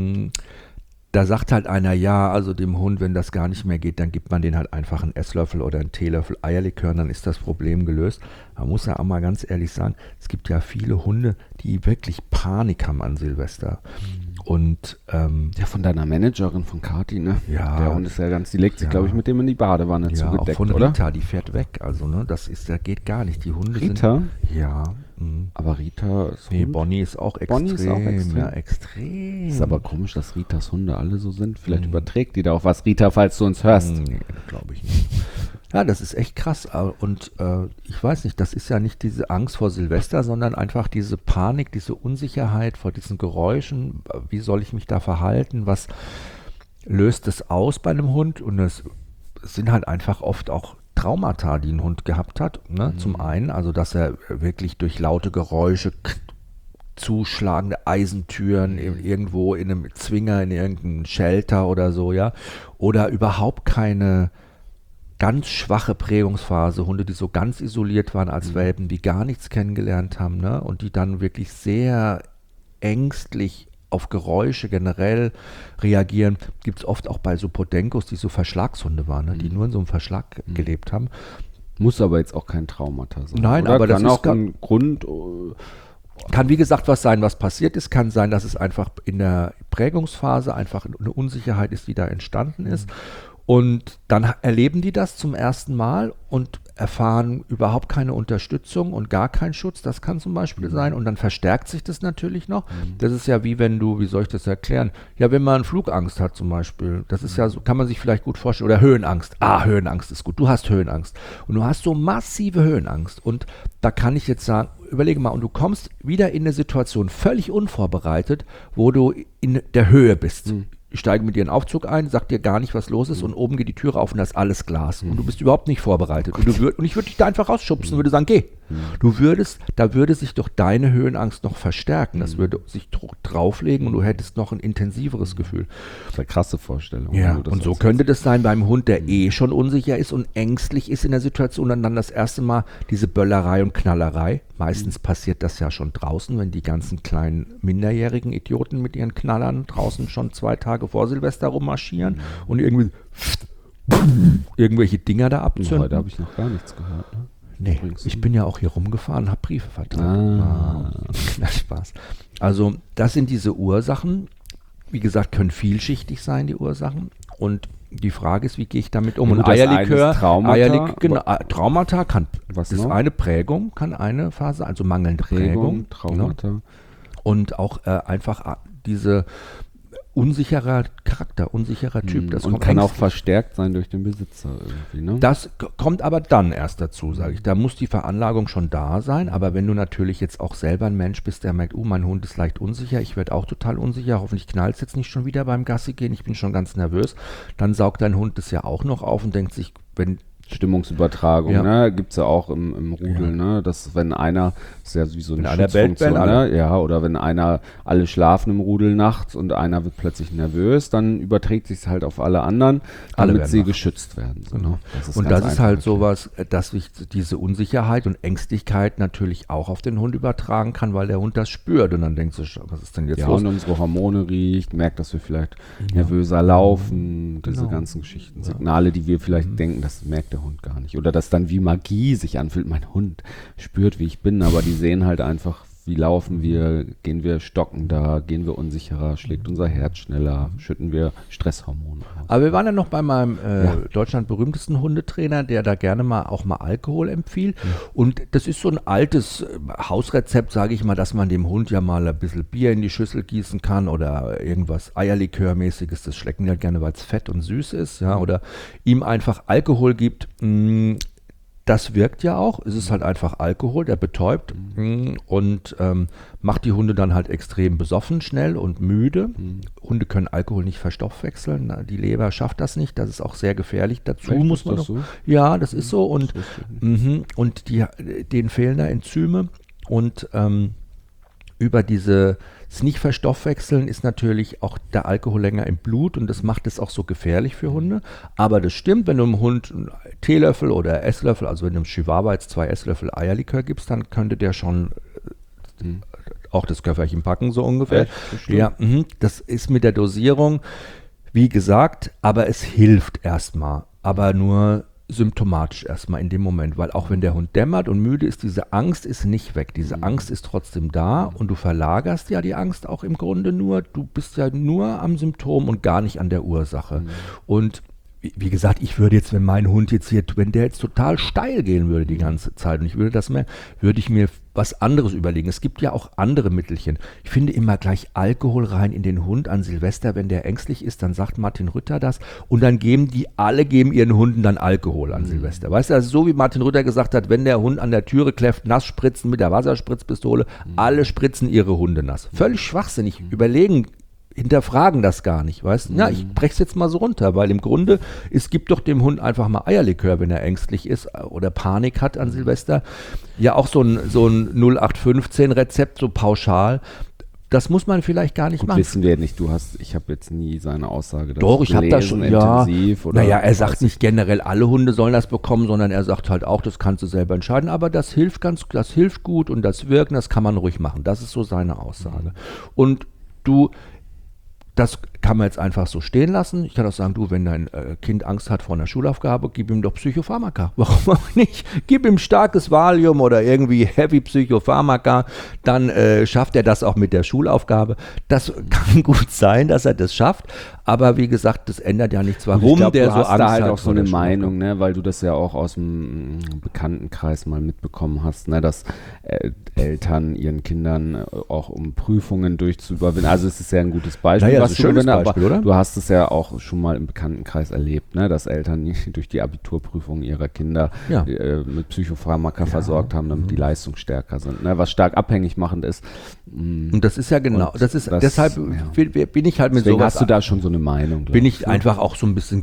da sagt halt einer, ja, also dem Hund, wenn das gar nicht mehr geht, dann gibt man den halt einfach einen Esslöffel oder einen Teelöffel Eierlikör und dann ist das Problem gelöst. Man muss ja auch mal ganz ehrlich sagen, es gibt ja viele Hunde, die wirklich Panik haben an Silvester. Und
Ja, von deiner Managerin, von Kati, ne?
Ja.
Der Hund ist ja ganz, die legt sich,
Ja.
glaube ich, mit dem in die Badewanne
ja, auch
zugedeckt,
von
oder?
Rita, die fährt weg. Also, ne, das geht gar nicht. Die Hunde
Rita?
sind. Ja.
Aber Rita ist
Nee,
Hund.
Bonnie ist auch extrem.
Bonnie ist auch extrem.
Ja, extrem.
Ist aber komisch, dass Ritas Hunde alle so sind. Vielleicht überträgt die da auch was. Rita, falls du uns hörst.
Nee, glaube ich nicht. Ja, das ist echt krass. Und ich weiß nicht, das ist ja nicht diese Angst vor Silvester, sondern einfach diese Panik, diese Unsicherheit vor diesen Geräuschen. Wie soll ich mich da verhalten? Was löst es aus bei einem Hund? Und es sind halt einfach oft auch Traumata, die ein Hund gehabt hat. Ne? Zum einen, also dass er wirklich durch laute Geräusche zuschlagende Eisentüren irgendwo in einem Zwinger, in irgendeinem Shelter oder so, ja. Oder überhaupt keine ganz schwache Prägungsphase, Hunde, die so ganz isoliert waren als Welpen, die gar nichts kennengelernt haben, ne? Und die dann wirklich sehr ängstlich auf Geräusche generell reagieren. Gibt es oft auch bei so Podencos, die so Verschlagshunde waren, ne? Die nur in so einem Verschlag gelebt haben.
Muss aber jetzt auch kein Traumata sein.
Nein,
oder?
aber das
kann
ist
auch ein Grund.
Kann wie gesagt was sein, was passiert ist. Kann sein, dass es einfach in der Prägungsphase einfach eine Unsicherheit ist, die da entstanden ist. Und dann erleben die das zum ersten Mal und erfahren überhaupt keine Unterstützung und gar keinen Schutz. Das kann zum Beispiel sein. Und dann verstärkt sich das natürlich noch. Das ist ja wie wenn du, wie soll ich das erklären? Ja, wenn man Flugangst hat zum Beispiel. Das ist ja so, kann man sich vielleicht gut vorstellen. Oder Höhenangst. Höhenangst ist gut. Du hast Höhenangst. Und du hast so massive Höhenangst. Und da kann ich jetzt sagen, überlege mal, und du kommst wieder in eine Situation völlig unvorbereitet, wo du in der Höhe bist. Ich steige mit dir in den Aufzug ein, sag dir gar nicht, was los ist und oben geht die Türe auf und da ist alles Glas. Und du bist überhaupt nicht vorbereitet. Und ich würde dich da einfach rausschubsen und würde sagen, geh. Da würde sich doch deine Höhenangst noch verstärken. Das würde sich drauflegen und du hättest noch ein intensiveres Gefühl.
Das ist eine krasse Vorstellung.
Ja,
wenn du das
und so
erzählst.
könnte das sein beim Hund, der schon unsicher ist und ängstlich ist in der Situation und dann das erste Mal diese Böllerei und Knallerei. Meistens passiert das ja schon draußen, wenn die ganzen kleinen minderjährigen Idioten mit ihren Knallern draußen schon 2 Tage vor Silvester rummarschieren und irgendwie irgendwelche Dinger da abzünden.
Heute habe ich noch gar nichts gehört. Ne?
Nee,
Übrigens.
ich bin ja auch hier rumgefahren, habe Briefe verteilt. Na, Spaß. Also das sind diese Ursachen. Wie gesagt, können vielschichtig sein, die Ursachen. Und die Frage ist, wie gehe ich damit um?
Ja,
Und
gut, das eine
Eierlikör,
ist Traumata,
genau, Traumata kann,
Was
ist
noch?
eine Prägung, kann eine Phase, also mangelnde Prägung.
Traumata.
Ne? Und auch einfach diese unsicherer Charakter, unsicherer Typ. Das
und
kommt
kann auch
ängstlich.
verstärkt sein durch den Besitzer irgendwie, ne?
Das kommt aber dann erst dazu, sage ich. Da muss die Veranlagung schon da sein, aber wenn du natürlich jetzt auch selber ein Mensch bist, der merkt, mein Hund ist leicht unsicher, ich werde auch total unsicher, hoffentlich knallt es jetzt nicht schon wieder beim Gassi gehen, ich bin schon ganz nervös, dann saugt dein Hund das ja auch noch auf und denkt sich, wenn
Stimmungsübertragung,
Ja.
ne? Gibt es ja auch im Rudel, ne? Dass wenn einer, das ist ja wie so eine
Wenn einer bellt,
Schutzfunktion,
bellen alle.
ne? Ja, oder wenn einer, alle schlafen im Rudel nachts und einer wird plötzlich nervös, dann überträgt sich es halt auf alle anderen,
Alle
damit
werden
sie
wach.
geschützt werden. So, ne?
Und
ganz
das ist
einfach
halt
erklärt.
sowas, dass sich diese Unsicherheit und Ängstlichkeit natürlich auch auf den Hund übertragen kann, weil der Hund das spürt und dann denkst du, was ist denn jetzt
Ja,
los?
und unsere Hormone riecht, merkt, dass wir vielleicht nervöser laufen, diese
Genau.
ganzen Geschichten, Signale, die wir vielleicht denken, das merkt der Hund gar nicht. Oder dass dann wie Magie sich anfühlt, mein Hund spürt, wie ich bin, aber die sehen halt einfach, wie laufen wir, gehen wir stockender, gehen wir unsicherer, schlägt unser Herz schneller, schütten wir Stresshormone aus.
Aber wir waren ja noch bei meinem Deutschland berühmtesten Hundetrainer, der da gerne mal Alkohol empfiehlt. Und das ist so ein altes Hausrezept, sage ich mal, dass man dem Hund ja mal ein bisschen Bier in die Schüssel gießen kann oder irgendwas Eierlikörmäßiges. Das schlecken die halt gerne, weil es fett und süß ist. Ja, oder ihm einfach Alkohol gibt. Das wirkt ja auch. Es ist halt einfach Alkohol, der betäubt und macht die Hunde dann halt extrem besoffen schnell und müde. Hunde können Alkohol nicht verstoffwechseln. Die Leber schafft das nicht. Das ist auch sehr gefährlich. Dazu
Echt?
muss
Ist
man
das
noch,
so?
ja, das ist so. Und,
Das wusste ich nicht.
und denen fehlen da Enzyme. Und über das Nicht-Verstoffwechseln ist natürlich auch der Alkohol länger im Blut und das macht es auch so gefährlich für Hunde. Aber das stimmt, wenn du einem Hund einen Teelöffel oder Esslöffel, also wenn du einem Chihuahua jetzt 2 Esslöffel Eierlikör gibst, dann könnte der schon auch das Köfferchen packen, so ungefähr.
Echt? Das stimmt.
Ja, das ist mit der Dosierung, wie gesagt, aber es hilft erstmal, aber nur symptomatisch erstmal in dem Moment, weil auch wenn der Hund dämmert und müde ist, diese Angst ist nicht weg. Diese Angst ist trotzdem da und du verlagerst ja die Angst auch im Grunde nur. Du bist ja nur am Symptom und gar nicht an der Ursache. Und wie gesagt, ich würde jetzt, wenn mein Hund jetzt hier, wenn der jetzt total steil gehen würde die ganze Zeit und ich würde das mehr, würde ich mir was anderes überlegen. Es gibt ja auch andere Mittelchen. Ich finde immer gleich Alkohol rein in den Hund an Silvester, wenn der ängstlich ist, dann sagt Martin Rütter das und dann geben ihren Hunden dann Alkohol an Silvester. Weißt du, also so wie Martin Rütter gesagt hat, wenn der Hund an der Türe kläfft, nass spritzen mit der Wasserspritzpistole, alle spritzen ihre Hunde nass. Völlig schwachsinnig. Hinterfragen das gar nicht, weißt du? Ja, ich brech's jetzt mal so runter, weil im Grunde, es gibt doch dem Hund einfach mal Eierlikör, wenn er ängstlich ist oder Panik hat an Silvester. Ja, auch so ein 0815-Rezept, so pauschal, das muss man vielleicht gar nicht
Gut,
machen.
wissen wir nicht, ich habe jetzt nie seine Aussage dazu
Doch, ich habe das schon, ja.
intensiv. Oder
Naja, er sagt
was?
nicht generell, alle Hunde sollen das bekommen, sondern er sagt halt auch, das kannst du selber entscheiden, aber das hilft gut und das Wirken, das kann man ruhig machen. Das ist so seine Aussage. Und das kann man jetzt einfach so stehen lassen. Ich kann auch sagen, wenn dein Kind Angst hat vor einer Schulaufgabe, gib ihm doch Psychopharmaka. Warum auch nicht? Gib ihm starkes Valium oder irgendwie Heavy Psychopharmaka, dann schafft er das auch mit der Schulaufgabe. Das kann gut sein, dass er das schafft, aber wie gesagt, das ändert ja nichts, warum
Ich glaub,
der
du
so
hast
Angst
da halt
hat
auch so
vor der
eine
Schulaufgabe.
Meinung, ne, weil du das ja auch aus dem Bekanntenkreis mal mitbekommen hast, ne, dass Eltern ihren Kindern auch um Prüfungen durchzuüberwinden. Also es ist ja ein gutes Beispiel,
Naja,
was
ist ein schönes
aber
Beispiel, oder?
du hast es ja auch schon mal im Bekanntenkreis erlebt, ne, dass Eltern durch die Abiturprüfungen ihrer Kinder
Ja.
mit Psychopharmaka versorgt haben, damit die leistungsstärker sind, ne, was stark abhängig machend ist.
Und das ist ja genau,
Und
deshalb bin ich halt mit
Deswegen
sowas
hast du da schon so eine Meinung. glaub
bin
ich,
ich
ne?
einfach auch so ein bisschen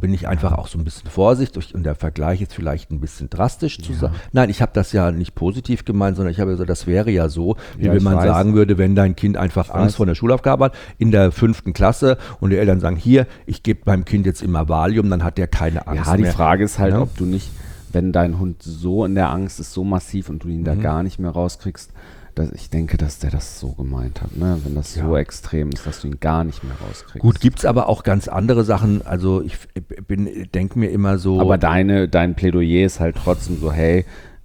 vorsichtig und der Vergleich ist vielleicht ein bisschen drastisch zu sagen. Nein, ich habe das ja nicht positiv gemeint, sondern ich habe gesagt, das wäre ja so, wie
Ja,
wenn
ich
man
weiß.
sagen würde, wenn dein Kind einfach Angst vor der Schulaufgabe hat, in der 5. Klasse und die Eltern sagen, hier, ich gebe meinem Kind jetzt immer Valium, dann hat der keine Angst
Ja, die
mehr.
Frage ist halt,
Ja.
ob du nicht, wenn dein Hund so in der Angst ist, so massiv und du ihn da gar nicht mehr rauskriegst, ich denke, dass der das so gemeint hat, ne? Wenn das so extrem ist, dass du ihn gar nicht mehr rauskriegst.
Gut, gibt es aber auch ganz andere Sachen, also ich denke mir immer so.
Aber dein Plädoyer ist halt trotzdem so, hey,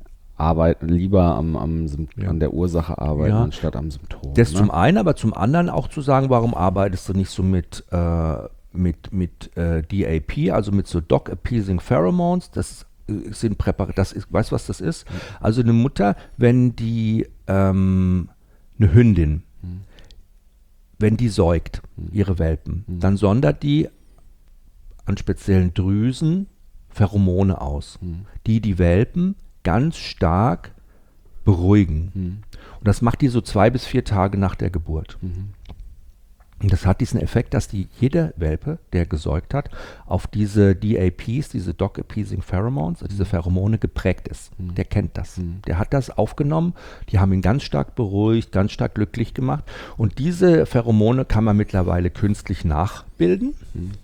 lieber an der Ursache arbeiten,
Ja.
anstatt am Symptom.
Das
ne?
zum einen, aber zum anderen auch zu sagen, warum arbeitest du nicht so mit DAP, also mit so Dog-Appeasing Pheromones, das sind Präparate, weißt du, was das ist? Also eine Mutter, wenn die, eine Hündin, wenn die säugt, ihre Welpen, dann sondert die an speziellen Drüsen Pheromone aus, die Welpen ganz stark beruhigen. Und das macht die so 2 bis 4 Tage nach der Geburt. Und das hat diesen Effekt, dass jeder Welpe, der gesäugt hat, auf diese DAPs, diese Dog Appeasing Pheromones, diese Pheromone geprägt ist. Der kennt das. Der hat das aufgenommen, die haben ihn ganz stark beruhigt, ganz stark glücklich gemacht. Und diese Pheromone kann man mittlerweile künstlich nachbilden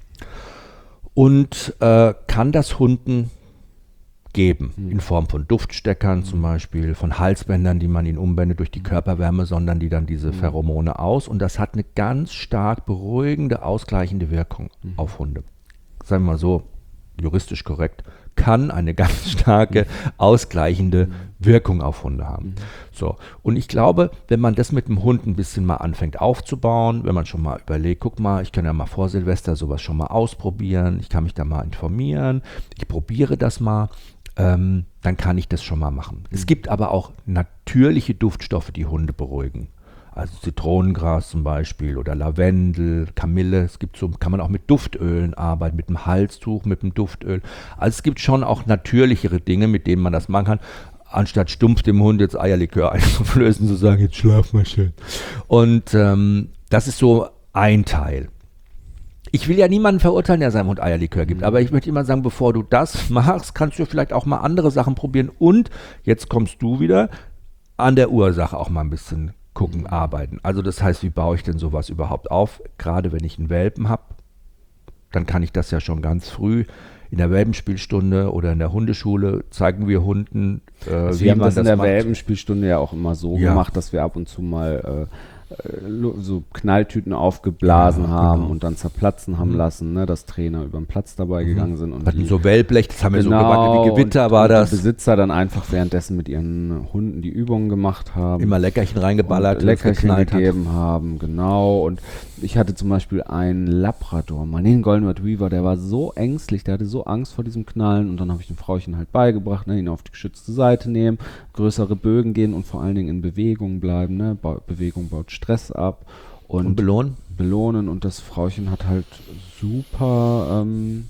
und kann das Hunden geben, in Form von Duftsteckern zum Beispiel, von Halsbändern, die man ihnen umbändet durch die Körperwärme, sondern die dann diese Pheromone aus. Und das hat eine ganz stark beruhigende, ausgleichende Wirkung auf Hunde. Sagen wir mal so, juristisch korrekt, kann eine ganz starke, ausgleichende Wirkung auf Hunde haben. So. Und ich glaube, wenn man das mit dem Hund ein bisschen mal anfängt aufzubauen, wenn man schon mal überlegt, guck mal, ich kann ja mal vor Silvester sowas schon mal ausprobieren, ich kann mich da mal informieren, ich probiere das mal, dann kann ich das schon mal machen. Es gibt aber auch natürliche Duftstoffe, die Hunde beruhigen. Also Zitronengras zum Beispiel oder Lavendel, Kamille. Es gibt so, kann man auch mit Duftölen arbeiten, mit dem Halstuch, mit dem Duftöl. Also es gibt schon auch natürlichere Dinge, mit denen man das machen kann, anstatt stumpf dem Hund jetzt Eierlikör einzuflößen, zu sagen, jetzt schlaf mal schön. Und das ist so ein Teil. Ich will ja niemanden verurteilen, der seinem Hund Eierlikör gibt, aber ich möchte immer sagen, bevor du das machst, kannst du vielleicht auch mal andere Sachen probieren und jetzt kommst du wieder an der Ursache auch mal ein bisschen gucken, arbeiten. Also das heißt, wie baue ich denn sowas überhaupt auf? Gerade wenn ich einen Welpen habe, dann kann ich das ja schon ganz früh in der Welpenspielstunde oder in der Hundeschule zeigen wir Hunden,
also wir haben das in der Welpenspielstunde ja auch immer so gemacht, dass wir ab und zu mal so Knalltüten aufgeblasen haben und dann zerplatzen haben lassen, ne, dass Trainer über den Platz dabei gegangen sind. Und
hatten so Wellblech, das haben wir so gebacken wie Gewitter, war das.
Die Besitzer dann einfach währenddessen mit ihren Hunden die Übungen gemacht haben.
Immer Leckerchen reingeballert,
Leckerchen gegeben haben, genau. Und ich hatte zum Beispiel einen Labrador, einen Golden Retriever, der war so ängstlich, der hatte so Angst vor diesem Knallen und dann habe ich dem Frauchen halt beigebracht, ne, ihn auf die geschützte Seite nehmen, größere Bögen gehen und vor allen Dingen in Bewegung bleiben, ne, Bewegung baut Stress ab und belohnen und das Frauchen hat halt super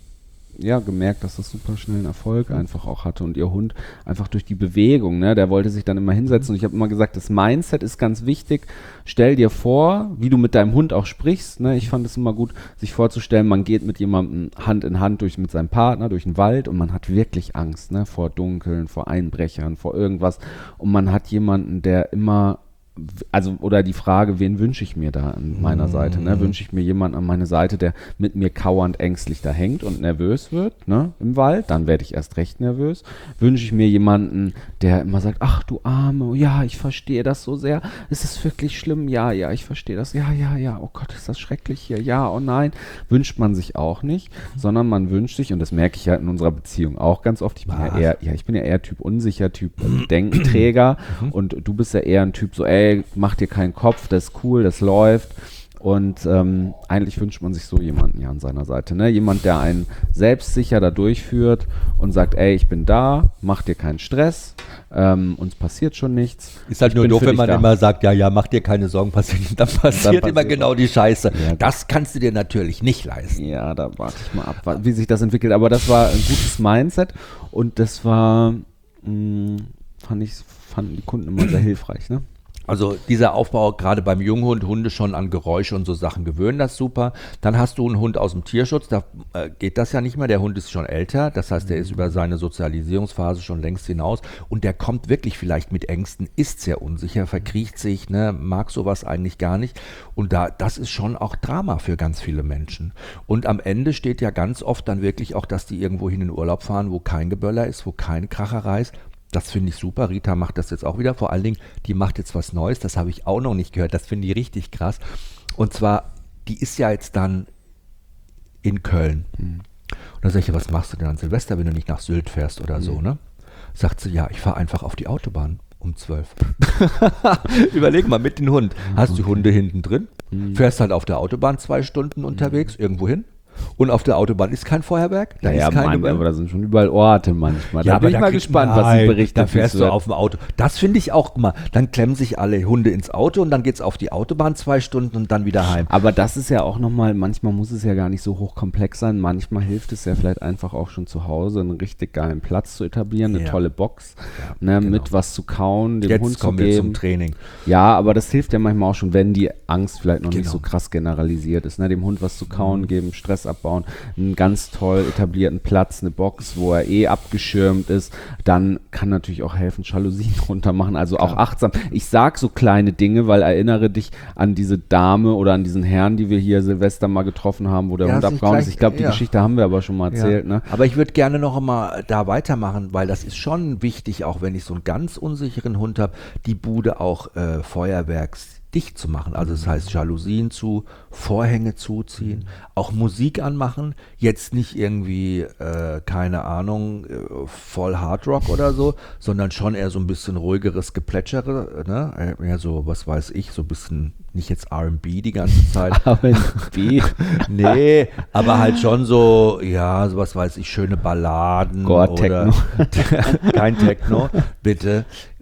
gemerkt, dass das super schnell einen Erfolg einfach auch hatte und ihr Hund einfach durch die Bewegung, ne, der wollte sich dann immer hinsetzen und ich habe immer gesagt, das Mindset ist ganz wichtig, stell dir vor, wie du mit deinem Hund auch sprichst, ne, ich fand es immer gut, sich vorzustellen, man geht mit jemandem Hand in Hand mit seinem Partner durch den Wald und man hat wirklich Angst, ne, vor Dunkeln, vor Einbrechern, vor irgendwas und man hat jemanden, der immer oder die Frage, wen wünsche ich mir da an meiner Seite? Ne? Wünsche ich mir jemanden an meine Seite, der mit mir kauernd ängstlich da hängt und nervös wird, ne, im Wald? Dann werde ich erst recht nervös. Wünsche ich mir jemanden, der immer sagt, ach du Arme, ja, ich verstehe das so sehr. Es ist wirklich schlimm. Ja, ich verstehe das. Ja. Oh Gott, ist das schrecklich hier. Ja, oh nein. Wünscht man sich auch nicht, sondern man wünscht sich, und das merke ich ja in unserer Beziehung auch ganz oft, ich bin ja eher Typ unsicher, Typ Denkenträger und du bist ja eher ein Typ so, mach dir keinen Kopf, das ist cool, das läuft. Und eigentlich wünscht man sich so jemanden ja an seiner Seite. Ne? Jemand, der einen selbstsicher da durchführt und sagt, ich bin da, mach dir keinen Stress, uns passiert schon nichts.
Ist halt nur doof, wenn man immer sagt, ja, mach dir keine Sorgen, dann passiert immer genau die Scheiße. Ja, das kannst du dir natürlich nicht leisten.
Ja, da warte ich mal ab, wie sich das entwickelt. Aber das war ein gutes Mindset und das war, fanden die Kunden immer sehr hilfreich, ne?
Also dieser Aufbau, gerade beim Junghund, Hunde schon an Geräusche und so Sachen gewöhnen, das super. Dann hast du einen Hund aus dem Tierschutz, da geht das ja nicht mehr, der Hund ist schon älter, das heißt, der ist über seine Sozialisierungsphase schon längst hinaus und der kommt wirklich vielleicht mit Ängsten, ist sehr unsicher, verkriecht sich, ne, mag sowas eigentlich gar nicht und das ist schon auch Drama für ganz viele Menschen. Und am Ende steht ja ganz oft dann wirklich auch, dass die irgendwo hin in den Urlaub fahren, wo kein Geböller ist, wo keine Kracherei ist. Das finde ich super. Rita macht das jetzt auch wieder. Vor allen Dingen, die macht jetzt was Neues. Das habe ich auch noch nicht gehört. Das finde ich richtig krass. Und zwar, die ist ja jetzt dann in Köln. Und dann sage ich, was machst du denn an Silvester, wenn du nicht nach Sylt fährst oder so, ne? Sagt sie, ja, ich fahre einfach auf die Autobahn um 12. Überleg mal, mit dem Hund. Hast du Hunde hinten drin? Fährst halt auf der Autobahn 2 Stunden unterwegs, irgendwo hin. Und auf der Autobahn ist kein Feuerwerk. Da ist kein
aber da sind schon überall Orte manchmal. Da bin ich mal gespannt, was sie berichten.
Da fährst du auf dem Auto. Das finde ich auch mal. Dann klemmen sich alle Hunde ins Auto und dann geht es auf die Autobahn 2 Stunden und dann wieder heim.
Aber das ist ja auch nochmal, manchmal muss es ja gar nicht so hochkomplex sein. Manchmal hilft es ja vielleicht einfach auch schon zu Hause, einen richtig geilen Platz zu etablieren, eine tolle Box, mit was zu kauen, dem Hund zu geben. Jetzt kommen wir zum
Training.
Ja, aber das hilft ja manchmal auch schon, wenn die Angst vielleicht noch nicht so krass generalisiert ist. Ne? Dem Hund was zu kauen geben, Stress abbauen, einen ganz toll etablierten Platz, eine Box, wo er abgeschirmt ist. Dann kann natürlich auch helfen, Jalousien runter machen, also auch achtsam. Ich sag so kleine Dinge, weil erinnere dich an diese Dame oder an diesen Herrn, die wir hier Silvester mal getroffen haben, wo der Hund abgehauen ist. Ich glaube, die Geschichte haben wir aber schon mal erzählt. Ne?
Aber ich würde gerne noch einmal da weitermachen, weil das ist schon wichtig, auch wenn ich so einen ganz unsicheren Hund habe, die Bude auch feuerwerksdicht zu machen. Also das heißt Jalousien zu, Vorhänge zuziehen, auch Musik anmachen, jetzt nicht irgendwie, keine Ahnung, voll Hardrock oder so, sondern schon eher so ein bisschen ruhigeres Geplätschere, ne? Eher so, was weiß ich, so ein bisschen, nicht jetzt R&B die ganze Zeit.
R&B?
Nee, aber halt schon so, ja, so was weiß ich, schöne Balladen.
Techno.
Kein Techno, bitte.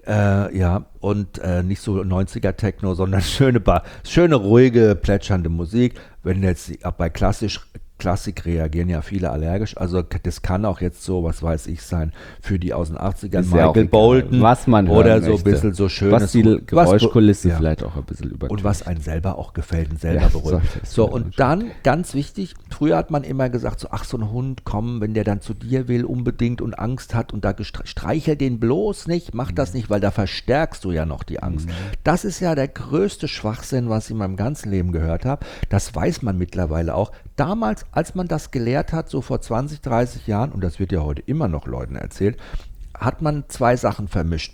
Und nicht so 90er-Techno, sondern schöne, ruhige, plätschernde Musik. Wenn jetzt bei Klassik reagieren ja viele allergisch, also das kann auch jetzt so, was weiß ich, sein, für die aus den 80ern,
ist
Michael Bolton,
was man
oder so ein bisschen so schönes.
Was die Geräuschkulisse vielleicht auch ein bisschen übertönt.
Und was einem selber auch gefällt und selber beruhigt. So, und dann, ganz wichtig, früher hat man immer gesagt, so, ach, so ein Hund, komm, wenn der dann zu dir will, unbedingt und Angst hat und da streichel den bloß nicht, mach das nicht, weil da verstärkst du ja noch die Angst. Das ist ja der größte Schwachsinn, was ich in meinem ganzen Leben gehört habe. Das weiß man mittlerweile auch. Damals, als man das gelehrt hat, so vor 20, 30 Jahren, und das wird ja heute immer noch Leuten erzählt, hat man 2 Sachen vermischt.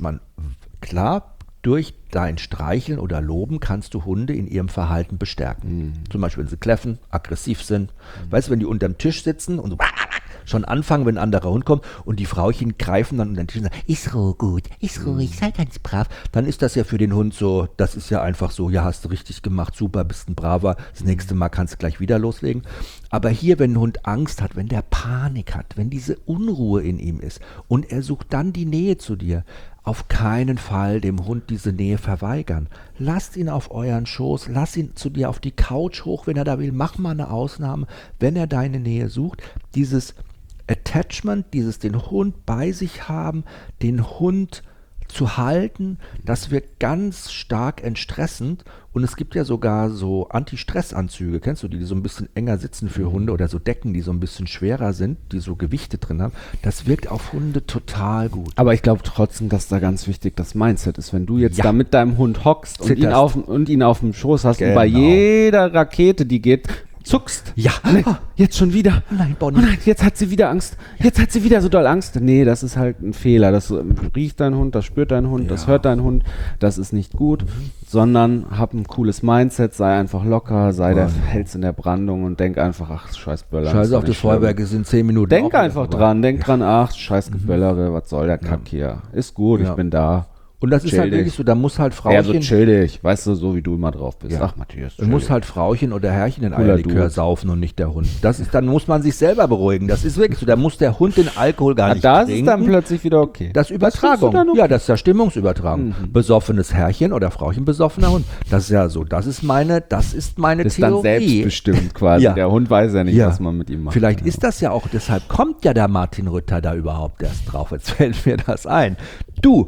Klar, durch dein Streicheln oder Loben kannst du Hunde in ihrem Verhalten bestärken. Zum Beispiel, wenn sie kläffen, aggressiv sind. Weißt du, wenn die unterm Tisch sitzen und so schon anfangen, wenn ein anderer Hund kommt und die Frauchen greifen dann unter den Tisch und sagen, ist gut, ist ruhig, sei ganz brav. Dann ist das ja für den Hund so, das ist ja einfach so, ja, hast du richtig gemacht, super, bist ein Braver, das nächste Mal kannst du gleich wieder loslegen. Aber hier, wenn ein Hund Angst hat, wenn der Panik hat, wenn diese Unruhe in ihm ist und er sucht dann die Nähe zu dir, auf keinen Fall dem Hund diese Nähe verweigern. Lasst ihn auf euren Schoß, lass ihn zu dir auf die Couch hoch, wenn er da will. Mach mal eine Ausnahme, wenn er deine Nähe sucht. Dieses Attachment, dieses den Hund bei sich haben, den Hund zu halten, das wirkt ganz stark entstressend. Und es gibt ja sogar so Anti-Stress-Anzüge, kennst du die so ein bisschen enger sitzen für Hunde oder so Decken, die so ein bisschen schwerer sind, die so Gewichte drin haben. Das wirkt auf Hunde total gut.
Aber ich glaube trotzdem, dass da ganz wichtig das Mindset ist. Wenn du jetzt da mit deinem Hund hockst und ihn auf dem Schoß hast und bei jeder Rakete, die geht, zuckst.
Ja.
Jetzt schon wieder.
Nein, Bonnie.
Oh nein, jetzt hat sie wieder Angst. Jetzt hat sie wieder so doll Angst. Nee, das ist halt ein Fehler. Das riecht dein Hund, das spürt dein Hund, das hört dein Hund. Das ist nicht gut, sondern hab ein cooles Mindset, sei einfach locker, sei der Fels in der Brandung und denk einfach, ach, scheiß Böller.
Scheiß auf das Feuerwerk, es sind 10 Minuten.
Denk einfach dran, ach, scheiß Geböllere, was soll der Kack hier? Ist gut, ich bin da.
Und das ist halt wirklich so, da muss halt Frauchen...
Ja, so chill dich, weißt du, so wie du immer drauf bist.
Ja. Ach, Matthias, da muss halt Frauchen oder Herrchen den Eierlikör saufen und nicht der Hund. Dann muss man sich selber beruhigen. Das ist wirklich so, da muss der Hund den Alkohol gar nicht trinken.
Da ist dann plötzlich wieder okay.
Das ist Übertragung. Ja, das ist ja Stimmungsübertragung. Besoffenes Herrchen oder Frauchen, besoffener Hund. Das ist ja so, das ist meine Theorie.
Ist dann selbstbestimmt quasi. Ja. Der Hund weiß ja nicht, was man mit ihm macht.
Vielleicht ist das ja auch, deshalb kommt ja der Martin Rütter da überhaupt erst drauf. Jetzt fällt mir das ein. Du,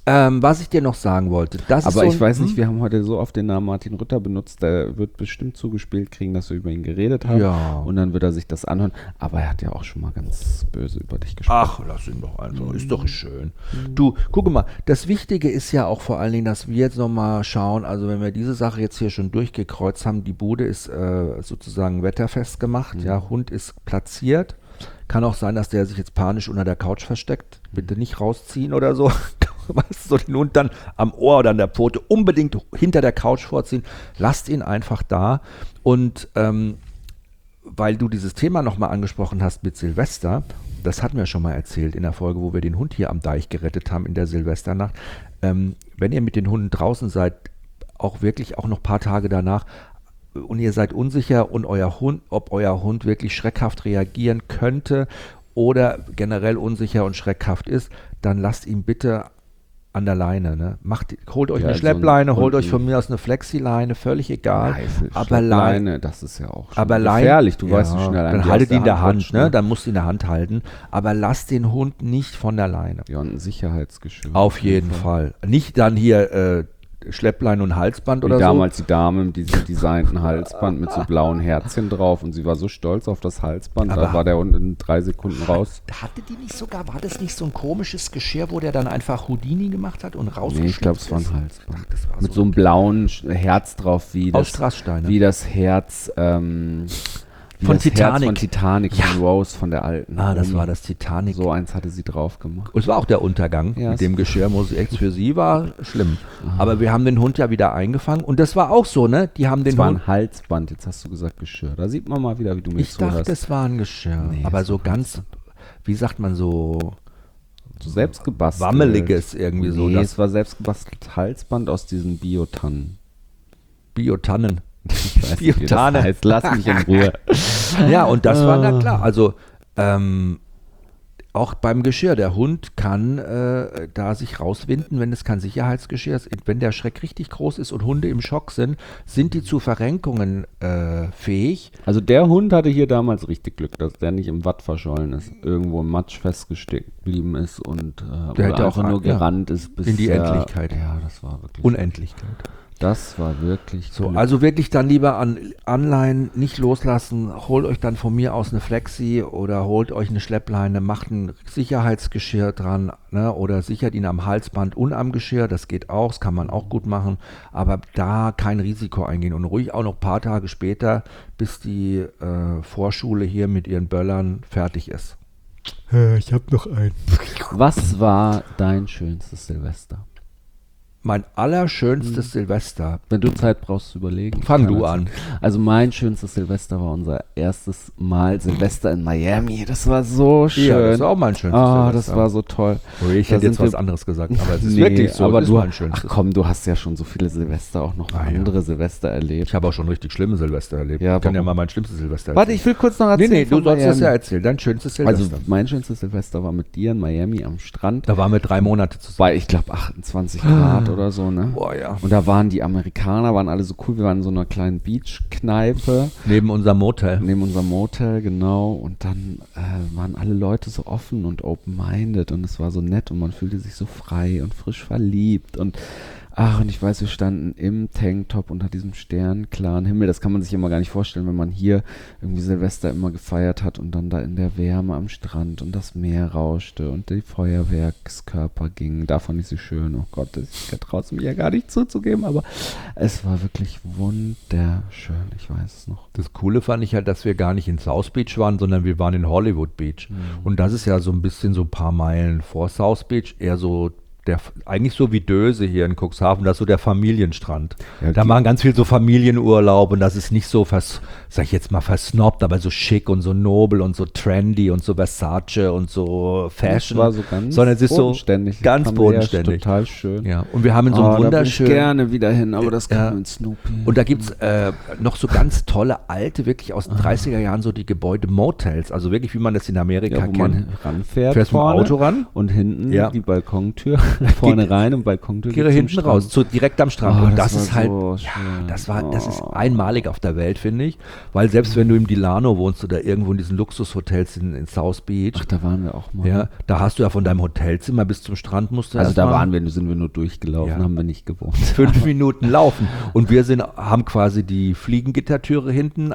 was ich dir noch sagen wollte, das
aber
ist so
ich weiß nicht, wir haben heute so oft den Namen Martin Rütter benutzt, der wird bestimmt zugespielt kriegen, dass wir über ihn geredet haben.
Ja.
Und dann wird er sich das anhören. Aber er hat ja auch schon mal ganz böse über dich gesprochen.
Ach, lass ihn doch einfach. Ist doch schön. Du, guck mal, das Wichtige ist ja auch vor allen Dingen, dass wir jetzt nochmal schauen, also wenn wir diese Sache jetzt hier schon durchgekreuzt haben, die Bude ist sozusagen wetterfest gemacht, ja, Hund ist platziert. Kann auch sein, dass der sich jetzt panisch unter der Couch versteckt. Bitte nicht rausziehen oder so. So den Hund dann am Ohr oder an der Pfote unbedingt hinter der Couch vorziehen. Lasst ihn einfach da. Und weil du dieses Thema nochmal angesprochen hast mit Silvester, das hatten wir schon mal erzählt in der Folge, wo wir den Hund hier am Deich gerettet haben in der Silvesternacht. Wenn ihr mit den Hunden draußen seid, auch wirklich auch noch ein paar Tage danach, und ihr seid unsicher und ob euer Hund wirklich schreckhaft reagieren könnte oder generell unsicher und schreckhaft ist, dann lasst ihn bitte an der Leine. Ne? Holt euch eine Schleppleine, holt euch von mir aus eine Flexileine, völlig egal. Aber
Leine, das ist ja auch schon
gefährlich.
Du weißt, wie schnell
dann haltet ihn in der Hand, ne? Dann musst du ihn in der Hand halten. Aber lasst den Hund nicht von der Leine.
Ja, und ein Sicherheitsgeschirr.
Auf jeden Fall. Nicht dann hier Schleppleine und Halsband oder so.
Damals die Dame mit diesem designten Halsband mit so blauen Herzchen drauf und sie war so stolz auf das Halsband, da war der Hund in 3 Sekunden raus.
Hatte die nicht sogar, war das nicht so ein komisches Geschirr, wo der dann einfach Houdini gemacht hat und rausgeschnitten ist?
Nee, ich glaube, es war ein Halsband. Mit so einem blauen Herz drauf, wie
aus Strasssteine.
Wie das Herz
von Titanic.
Von Titanic, von Rose, von der alten.
Das war das Titanic.
So eins hatte sie drauf gemacht.
Und es war auch der Untergang mit dem Geschirr, muss ich echt, für sie war schlimm. Aber wir haben den Hund ja wieder eingefangen und das war auch so, ne? Die haben den
Hund. Das war
Hund.
ein Halsband, jetzt hast du gesagt Geschirr. Da sieht man mal wieder, wie du mich zuhörst.
Ich dachte, es war ein Geschirr. Nee, aber so ganz, wie sagt man so
selbst gebastelt.
Wammeliges irgendwie so.
Nee, es war selbst gebastelt Halsband aus diesen Biotannen.
Biotannen.
Ich weiß nicht, wie das heißt. Lass mich in Ruhe.
Ja, und das war na klar. Also auch beim Geschirr. Der Hund kann da sich rauswinden, wenn es kein Sicherheitsgeschirr ist. Wenn der Schreck richtig groß ist und Hunde im Schock sind die zu Verrenkungen fähig.
Also der Hund hatte hier damals richtig Glück, dass der nicht im Watt verschollen ist, irgendwo im Matsch festgeblieben ist und
der hätte
einfach nur gerannt ist bis
in die Endlichkeit.
Ja, das war wirklich
Unendlichkeit.
Das war wirklich
so. Also wirklich dann lieber anleihen, nicht loslassen. Holt euch dann von mir aus eine Flexi oder holt euch eine Schleppleine, macht ein Sicherheitsgeschirr dran, ne, oder sichert ihn am Halsband und am Geschirr. Das geht auch, das kann man auch gut machen. Aber da kein Risiko eingehen und ruhig auch noch ein paar Tage später, bis die Vorschule hier mit ihren Böllern fertig ist.
Ich hab noch einen.
Was war dein schönstes Silvester?
Mein allerschönstes Silvester.
Wenn du Zeit brauchst zu überlegen.
Fang du an.
Also mein schönstes Silvester war unser erstes Mal Silvester in Miami. Das war so schön.
Ja, das war auch mein schönstes Silvester.
Das war so toll.
Ich hätte jetzt was anderes gesagt, aber es ist wirklich so.
Aber
das ist mein schönstes.
Ach komm, du hast ja schon so viele Silvester, auch noch andere Silvester erlebt.
Ich habe auch schon richtig schlimme Silvester erlebt.
Ja,
ich kann ja mal mein schlimmstes Silvester erzählen.
Warte, ich will kurz noch erzählen.
Nee, du sollst das ja erzählen. Dein schönstes Silvester.
Also mein schönstes Silvester war mit dir in Miami am Strand.
Da waren wir 3 Monate zusammen.
Bei, ich glaube, 28 Grad oder so, ne?
Boah, ja.
Und da waren die Amerikaner, waren alle so cool. Wir waren in so einer kleinen Beach-Kneipe.
Neben unserem Motel.
Neben unserem Motel, genau. Und dann waren alle Leute so offen und open-minded. Und es war so nett und man fühlte sich so frei und frisch verliebt. Und und ich weiß, wir standen im Tanktop unter diesem sternklaren Himmel. Das kann man sich immer gar nicht vorstellen, wenn man hier irgendwie Silvester immer gefeiert hat und dann da in der Wärme am Strand und das Meer rauschte und die Feuerwerkskörper gingen. Da fand ich sie schön. Oh Gott, ich traue es mir ja gar nicht zuzugeben, aber es war wirklich wunderschön. Ich weiß es noch.
Das Coole fand ich halt, dass wir gar nicht in South Beach waren, sondern wir waren in Hollywood Beach. Und das ist ja so ein bisschen so ein paar Meilen vor South Beach, eher so eigentlich so wie Döse hier in Cuxhaven, das ist so der Familienstrand. Ja, da machen ganz viel so Familienurlaub und das ist nicht so, sag ich jetzt mal, versnobbt, aber so schick und so nobel und so trendy und so Versace und so Fashion.
Das war so ganz
sondern es ist
bodenständig.
So ganz bodenständig.
Total schön.
Ja. Und wir haben in so einem wunderschönen...
Da will ich gerne wieder hin, aber das kann mit Snoopy.
Und da gibt es noch so ganz tolle alte, wirklich aus den 30er Jahren so die Gebäude Motels, also wirklich wie man das in Amerika kennt.
Man ranfährt,
fährst mit dem Auto ran
und hinten die Balkontür. Vorne rein und Balkontür
geht hinten raus, direkt am Strand. Und das ist halt,
so
das ist einmalig auf der Welt, finde ich. Weil selbst wenn du im Delano wohnst oder irgendwo in diesen Luxushotels in South Beach.
Ach, da waren wir auch mal.
Ja, da hast du ja von deinem Hotelzimmer bis zum Strand musst du
also da sind wir nur durchgelaufen, haben wir nicht gewohnt.
5 Minuten laufen. Und wir haben quasi die Fliegengittertüre hinten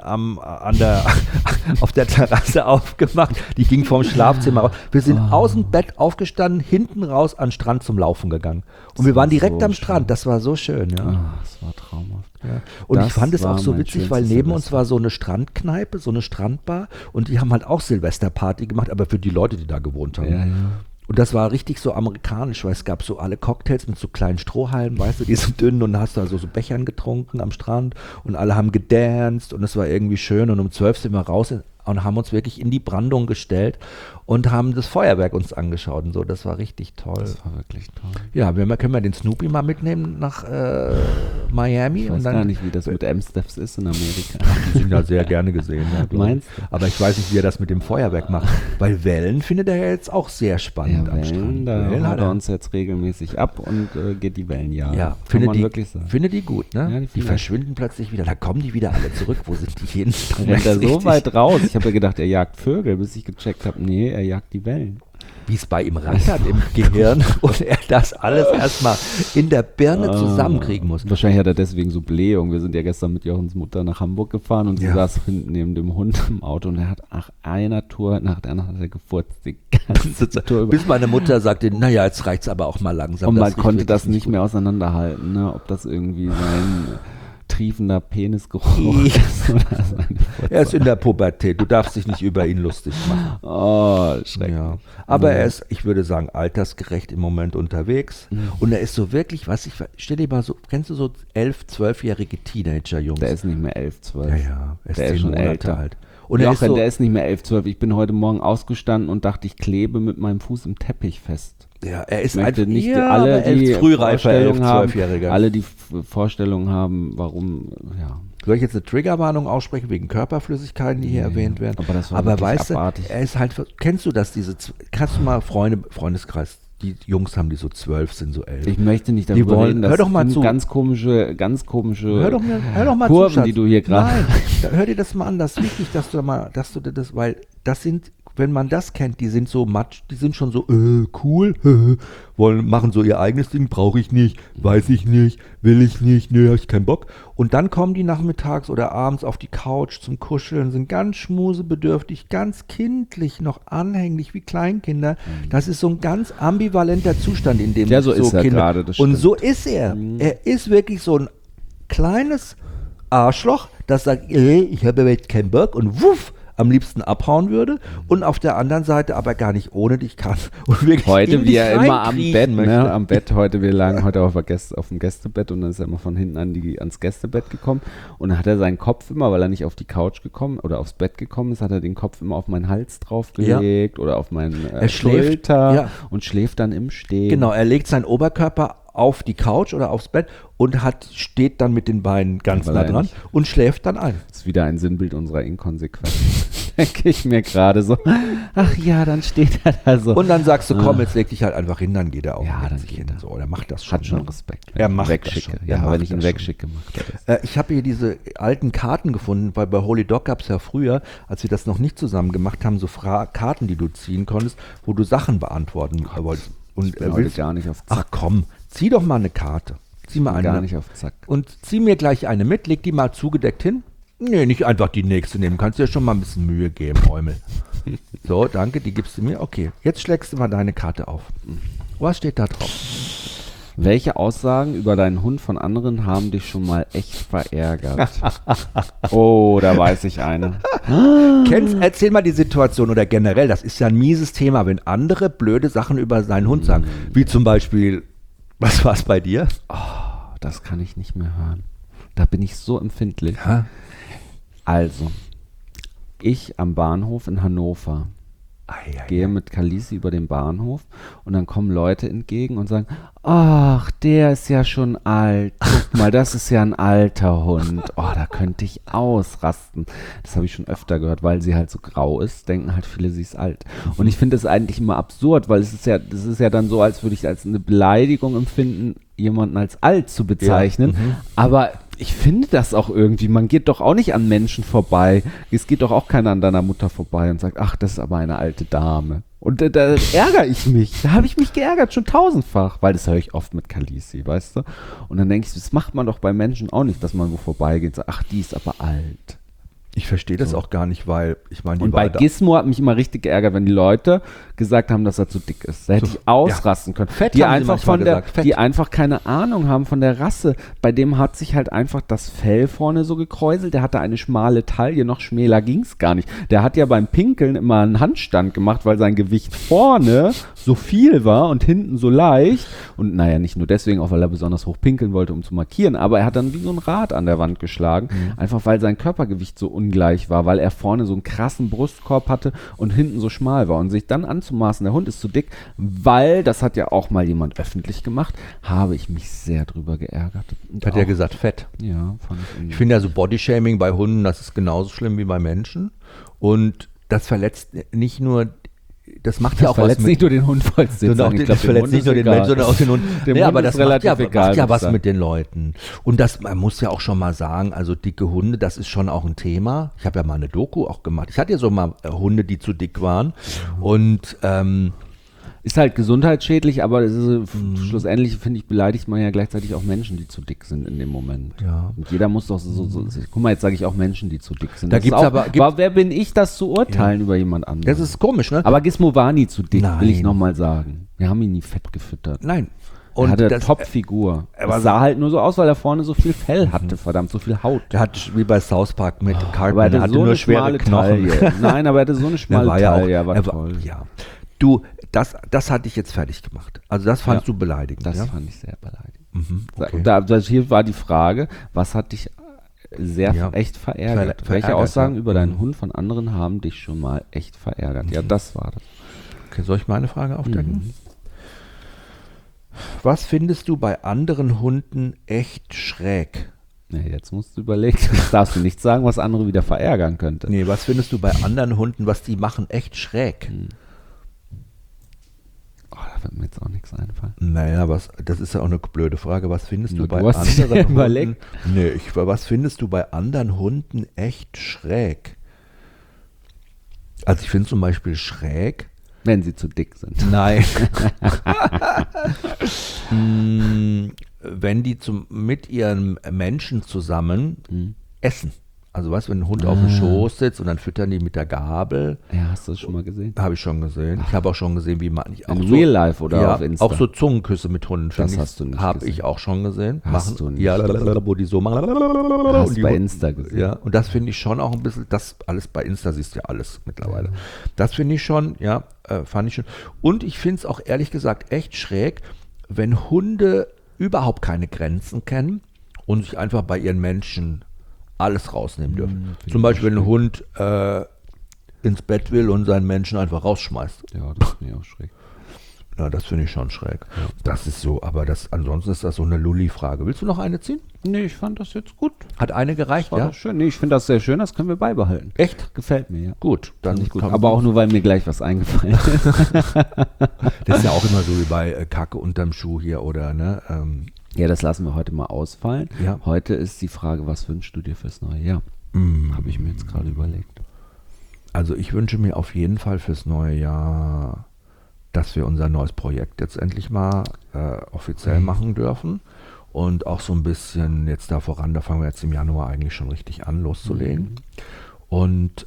auf der Terrasse aufgemacht. Die ging vom Schlafzimmer raus. Wir sind aus dem Bett aufgestanden, hinten raus an den Strand zum Laufen gegangen. Und wir waren direkt am Strand. Das war so schön, ja.
Das war traumhaft.
Ja. Und ich fand es auch so witzig, weil neben uns war so eine Strandkneipe, so eine Strandbar. Und die haben halt auch Silvesterparty gemacht, aber für die Leute, die da gewohnt haben.
Ja.
Und das war richtig so amerikanisch, weil es gab so alle Cocktails mit so kleinen Strohhalmen, weißt du, die so dünn, und dann hast du also so Bechern getrunken am Strand und alle haben gedanced und es war irgendwie schön und um 12 sind wir raus und haben uns wirklich in die Brandung gestellt und haben das Feuerwerk uns angeschaut und so. Das war richtig toll.
Das war wirklich toll.
Ja, können wir den Snoopy mal mitnehmen nach Miami?
Ich weiß gar nicht, wie das mit Amstaffs ist in Amerika.
Die sind da sehr gerne gesehen. Ja,
Meinst du?
Aber ich weiß nicht, wie er das mit dem Feuerwerk macht. Weil Wellen findet er ja jetzt auch sehr spannend am Strand.
Da
Wellen
haut er uns jetzt regelmäßig ab und geht die Wellen jagen.
Ja,
kann man wirklich sagen.
Findet die gut, ne?
Ja,
die verschwinden plötzlich wieder. Da kommen die wieder alle zurück. Wo sind die hin?
Rennt er so weit raus. Ich habe ja gedacht, er jagt Vögel, bis ich gecheckt habe, nee, er jagt die Wellen.
Wie es bei ihm rattert im Gehirn und er das alles erstmal in der Birne zusammenkriegen muss.
Wahrscheinlich hat er deswegen so Blähung. Wir sind ja gestern mit Jochens Mutter nach Hamburg gefahren und sie saß hinten neben dem Hund im Auto und er hat einer Tour nach der anderen hat er gefurzt die ganze Tour über.
Bis meine Mutter sagte, naja, jetzt reicht's aber auch mal langsam.
Und man konnte das nicht mehr auseinanderhalten, ne? Ob das irgendwie sein triefender Penisgeruch ist oder seine Furz.
Er ist in der Pubertät, du darfst dich nicht über ihn lustig machen.
Oh, schrecklich.
Ja. Aber er ist, ich würde sagen, altersgerecht im Moment unterwegs. Und er ist so wirklich, stell dir mal so, kennst du so 11-, 12-jährige Teenager-Jungs?
Der ist nicht mehr 11, 12.
Ja, er ist
der
10
ist schon
Monate
älter.
alt. Und
Jochen, der ist nicht mehr 11, 12. Ich bin heute Morgen ausgestanden und dachte, ich klebe mit meinem Fuß im Teppich fest.
Ja, er ist
Ich möchte
einfach
nicht
ja,
alle, die
frühreifer 11-,
Vorstellungen haben,
12-Jähriger.
alle die Vorstellungen haben, warum, ja.
Soll ich jetzt eine Triggerwarnung aussprechen wegen Körperflüssigkeiten, die hier erwähnt werden?
Aber das war
aber
wirklich
weißt
abartig.
du, er ist halt, kennst du das, kannst du mal Freundeskreis, die Jungs haben, die so 12 sind, so 11.
Ich möchte nicht darüber reden, das
hör doch mal
sind
zu.
ganz komische
Hör doch mal
Kurven,
zu, Schatz.
die du hier gerade...
Nein, hör dir das mal an, das ist wichtig, dass du das, weil das sind, wenn man das kennt, die sind so matsch, die sind schon so, cool, machen so ihr eigenes Ding, brauche ich nicht, weiß ich nicht, will ich nicht, nö, hab ich keinen Bock. Und dann kommen die nachmittags oder abends auf die Couch zum Kuscheln, sind ganz schmusebedürftig, ganz kindlich, noch anhänglich wie Kleinkinder. Das ist so ein ganz ambivalenter Zustand, in dem
Ja, so ist er gerade, das
und
stimmt.
so ist er. Er ist wirklich so ein kleines Arschloch, das sagt, ich habe jetzt keinen Bock und wuff, am liebsten abhauen würde und auf der anderen Seite aber gar nicht ohne dich kann. Und wirklich
Heute,
in
wie
dich
er immer am
reinkriechen
Bett,
möchte.
ne, am Bett, wir lagen heute auf dem Gästebett und dann ist er immer von hinten ans Gästebett gekommen und dann hat er seinen Kopf immer, weil er nicht auf die Couch gekommen oder aufs Bett gekommen ist, hat er den Kopf immer auf meinen Hals draufgelegt oder auf meinen Schulter und schläft dann im Stehen.
Genau, er legt seinen Oberkörper auf die Couch oder aufs Bett und steht dann mit den Beinen ganz nah dran und schläft dann ein.
Das ist wieder ein Sinnbild unserer Inkonsequenz. Denke ich mir gerade so, ach ja, dann steht er da so.
Und dann sagst du, komm, jetzt leg dich halt einfach hin, dann geht er auch.
Ja, dann
sich
geht
hin.
er.
So, er macht das schon.
Hat schon
ne?
Respekt.
Er macht das
wegschicke.
schon.
Ja,
Er
wenn
macht
ich ihn
das schon.
wegschicke, macht er das.
Ich habe hier diese alten Karten gefunden, weil bei Holy Dog gab es ja früher, als wir das noch nicht zusammen gemacht haben, so Karten, die du ziehen konntest, wo du Sachen beantworten wolltest. Und
Ich bin heute gar nicht auf Zack.
ach komm, zieh doch mal eine Karte. Zieh mal eine.
Gar nicht auf Zack.
Und zieh mir gleich eine mit, leg die mal zugedeckt hin. Nee, nicht einfach die nächste nehmen. Kannst dir schon mal ein bisschen Mühe geben, Eumel. So, danke, die gibst du mir. Okay, jetzt schlägst du mal deine Karte auf. Was steht da drauf?
Welche Aussagen über deinen Hund von anderen haben dich schon mal echt verärgert? Oh, da weiß ich eine.
Erzähl mal die Situation oder generell, das ist ja ein mieses Thema, wenn andere blöde Sachen über seinen Hund sagen. Wie zum Beispiel, was war es bei dir?
Das kann ich nicht mehr hören. Da bin ich so empfindlich.
Ha?
Also, ich am Bahnhof in Hannover gehe mit Kalisi über den Bahnhof und dann kommen Leute entgegen und sagen, ach, der ist ja schon alt. Guck mal, das ist ja ein alter Hund. Oh, da könnte ich ausrasten. Das habe ich schon öfter gehört, weil sie halt so grau ist, denken halt viele, sie ist alt. Und ich finde das eigentlich immer absurd, weil das ist ja dann so, als würde ich als eine Beleidigung empfinden, jemanden als alt zu bezeichnen.
Ja.
Aber ich finde das auch irgendwie, man geht doch auch nicht an Menschen vorbei. Es geht doch auch keiner an deiner Mutter vorbei und sagt, ach, das ist aber eine alte Dame. Und da ärgere ich mich. Da habe ich mich geärgert, schon tausendfach. Weil das höre ich oft mit Kalisi, weißt du? Und dann denke ich, das macht man doch bei Menschen auch nicht, dass man wo vorbeigeht und sagt, ach, die ist aber alt.
Ich verstehe das auch gar nicht, weil ich meine,
Und bei Gizmo hat mich immer richtig geärgert, wenn die Leute gesagt haben, dass er zu dick ist. Da hätte ich ausrasten können.
Fett
die
haben sie
einfach
manchmal gesagt. Fett.
die einfach keine Ahnung haben von der Rasse. Bei dem hat sich halt einfach das Fell vorne so gekräuselt. Der hatte eine schmale Taille, noch schmäler ging es gar nicht. Der hat ja beim Pinkeln immer einen Handstand gemacht, weil sein Gewicht vorne so viel war und hinten so leicht. Und naja, nicht nur deswegen, auch weil er besonders hoch pinkeln wollte, um zu markieren, aber er hat dann wie so ein Rad an der Wand geschlagen, einfach weil sein Körpergewicht so ungleich war, weil er vorne so einen krassen Brustkorb hatte und hinten so schmal war. Und sich dann anzumaßen, der Hund ist zu dick, weil, das hat ja auch mal jemand öffentlich gemacht, habe ich mich sehr drüber geärgert. Und
Hat er gesagt, fett.
Ja, fand ich
Ich finde ja so Bodyshaming bei Hunden, das ist genauso schlimm wie bei Menschen. Und das verletzt nicht nur, das macht ja auch was
verletzt
mit,
nicht nur den Hund, wolltest du jetzt
sondern auch
sagen. Ich
das
glaub, dem
verletzt
Hund
nicht
ist
nur den
egal.
Menschen, sondern auch den Hund.
Dem
Nee,
Hund
aber
ist
das macht
relativ
ja,
egal,
macht ja
würde ich
was
sagen.
mit den Leuten. Und das, man muss ja auch schon mal sagen, also dicke Hunde, das ist schon auch ein Thema. Ich habe ja mal eine Doku auch gemacht. Ich hatte ja so mal Hunde, die zu dick waren. Und
Ist halt gesundheitsschädlich, aber es ist, schlussendlich, finde ich, beleidigt man ja gleichzeitig auch Menschen, die zu dick sind in dem Moment.
Ja.
Und jeder muss doch guck mal, jetzt sage ich auch Menschen, die zu dick sind.
Da
Das
gibt's
ist auch,
aber-
wer bin ich, das zu urteilen über jemand anderen?
das ist komisch, ne?
Aber Gizmo war nie zu dick, will ich
Nein.
nochmal sagen. Wir haben ihn nie fett gefüttert.
Nein.
Er hatte
das-
Top-Figur.
er war
Er sah halt nur so aus, weil er vorne so viel Fell hatte, verdammt, so viel Haut.
Der hat wie bei South Park mit
Aber
Cartman,
er
er hatte
so
nur
eine
schwere
schmale
Knochen.
Taille. Nein, aber er hatte so eine schmale
war ja auch,
Taille, er war
er
toll.
Ja. Du, das hatte ich jetzt fertig gemacht. Also das fandst
Ja.
du beleidigend.
Das
ja?
fand ich sehr beleidigend.
Mhm, okay.
Hier war die Frage, was hat dich sehr
Ja.
echt verärgert?
Verärgert,
Welche Aussagen
ja.
über deinen
Mhm.
Hund von anderen haben dich schon mal echt verärgert? Ja, das war das.
Okay, soll ich meine Frage aufdecken?
Mhm.
Was findest du bei anderen Hunden echt schräg?
Ja, jetzt musst du überlegen. Jetzt darfst du nicht sagen, was andere wieder verärgern könnte.
Nee, was findest du bei anderen Hunden, was die machen, echt schräg?
Oh, da wird mir jetzt auch nichts einfallen.
Naja, das ist ja auch eine blöde Frage. Was findest
Nur
du bei
du hast dir
anderen Hunden?
überlegt.
Nee, was findest du bei anderen Hunden echt schräg? Also ich finde zum Beispiel schräg.
Wenn sie zu dick sind.
Nein. Wenn die mit ihren Menschen zusammen essen. Also weißt du, wenn ein Hund auf dem Schoß sitzt und dann füttern die mit der Gabel,
Ja, hast du das schon mal gesehen?
habe ich schon gesehen. Ich habe auch schon gesehen, wie man auch
In Real Life oder
ja,
auf Insta?
auch so Zungenküsse mit Hunden.
Das hast du nicht
Habe
gesehen.
ich auch schon gesehen.
Hast du nicht
Ja, wo die so machen.
Hast
und die
bei
Hunde-
Insta gesehen.
Ja, und das finde ich schon auch ein bisschen, das alles bei Insta siehst du ja alles mittlerweile. Das finde ich schon, ja, fand ich schon. Und ich finde es auch ehrlich gesagt echt schräg, wenn Hunde überhaupt keine Grenzen kennen und sich einfach bei ihren Menschen alles rausnehmen dürfen. Zum Beispiel, wenn ein Hund ins Bett will und seinen Menschen einfach rausschmeißt.
Ja, das finde ich auch schräg.
Ja, das finde ich schon schräg. Das ist so, aber ansonsten ist das so eine Lulli-Frage. Willst du noch eine ziehen?
Nee, ich fand das jetzt gut.
Hat eine gereicht,
War
ja?
doch schön. Nee, ich finde das sehr schön, das können wir beibehalten.
Echt?
Gefällt mir, ja.
Gut, dann
Fand ich gut.
komm.
Aber auch nur, weil mir gleich was eingefallen ist.
Das ist ja auch immer so wie bei Kacke unterm Schuh hier oder, ne?
Ja, das lassen wir heute mal ausfallen.
Ja.
Heute ist die Frage, was wünschst du dir fürs neue Jahr? Habe ich mir jetzt gerade überlegt.
Also ich wünsche mir auf jeden Fall fürs neue Jahr, dass wir unser neues Projekt jetzt endlich mal offiziell machen dürfen und auch so ein bisschen jetzt da voran, da fangen wir jetzt im Januar eigentlich schon richtig an loszulegen. Und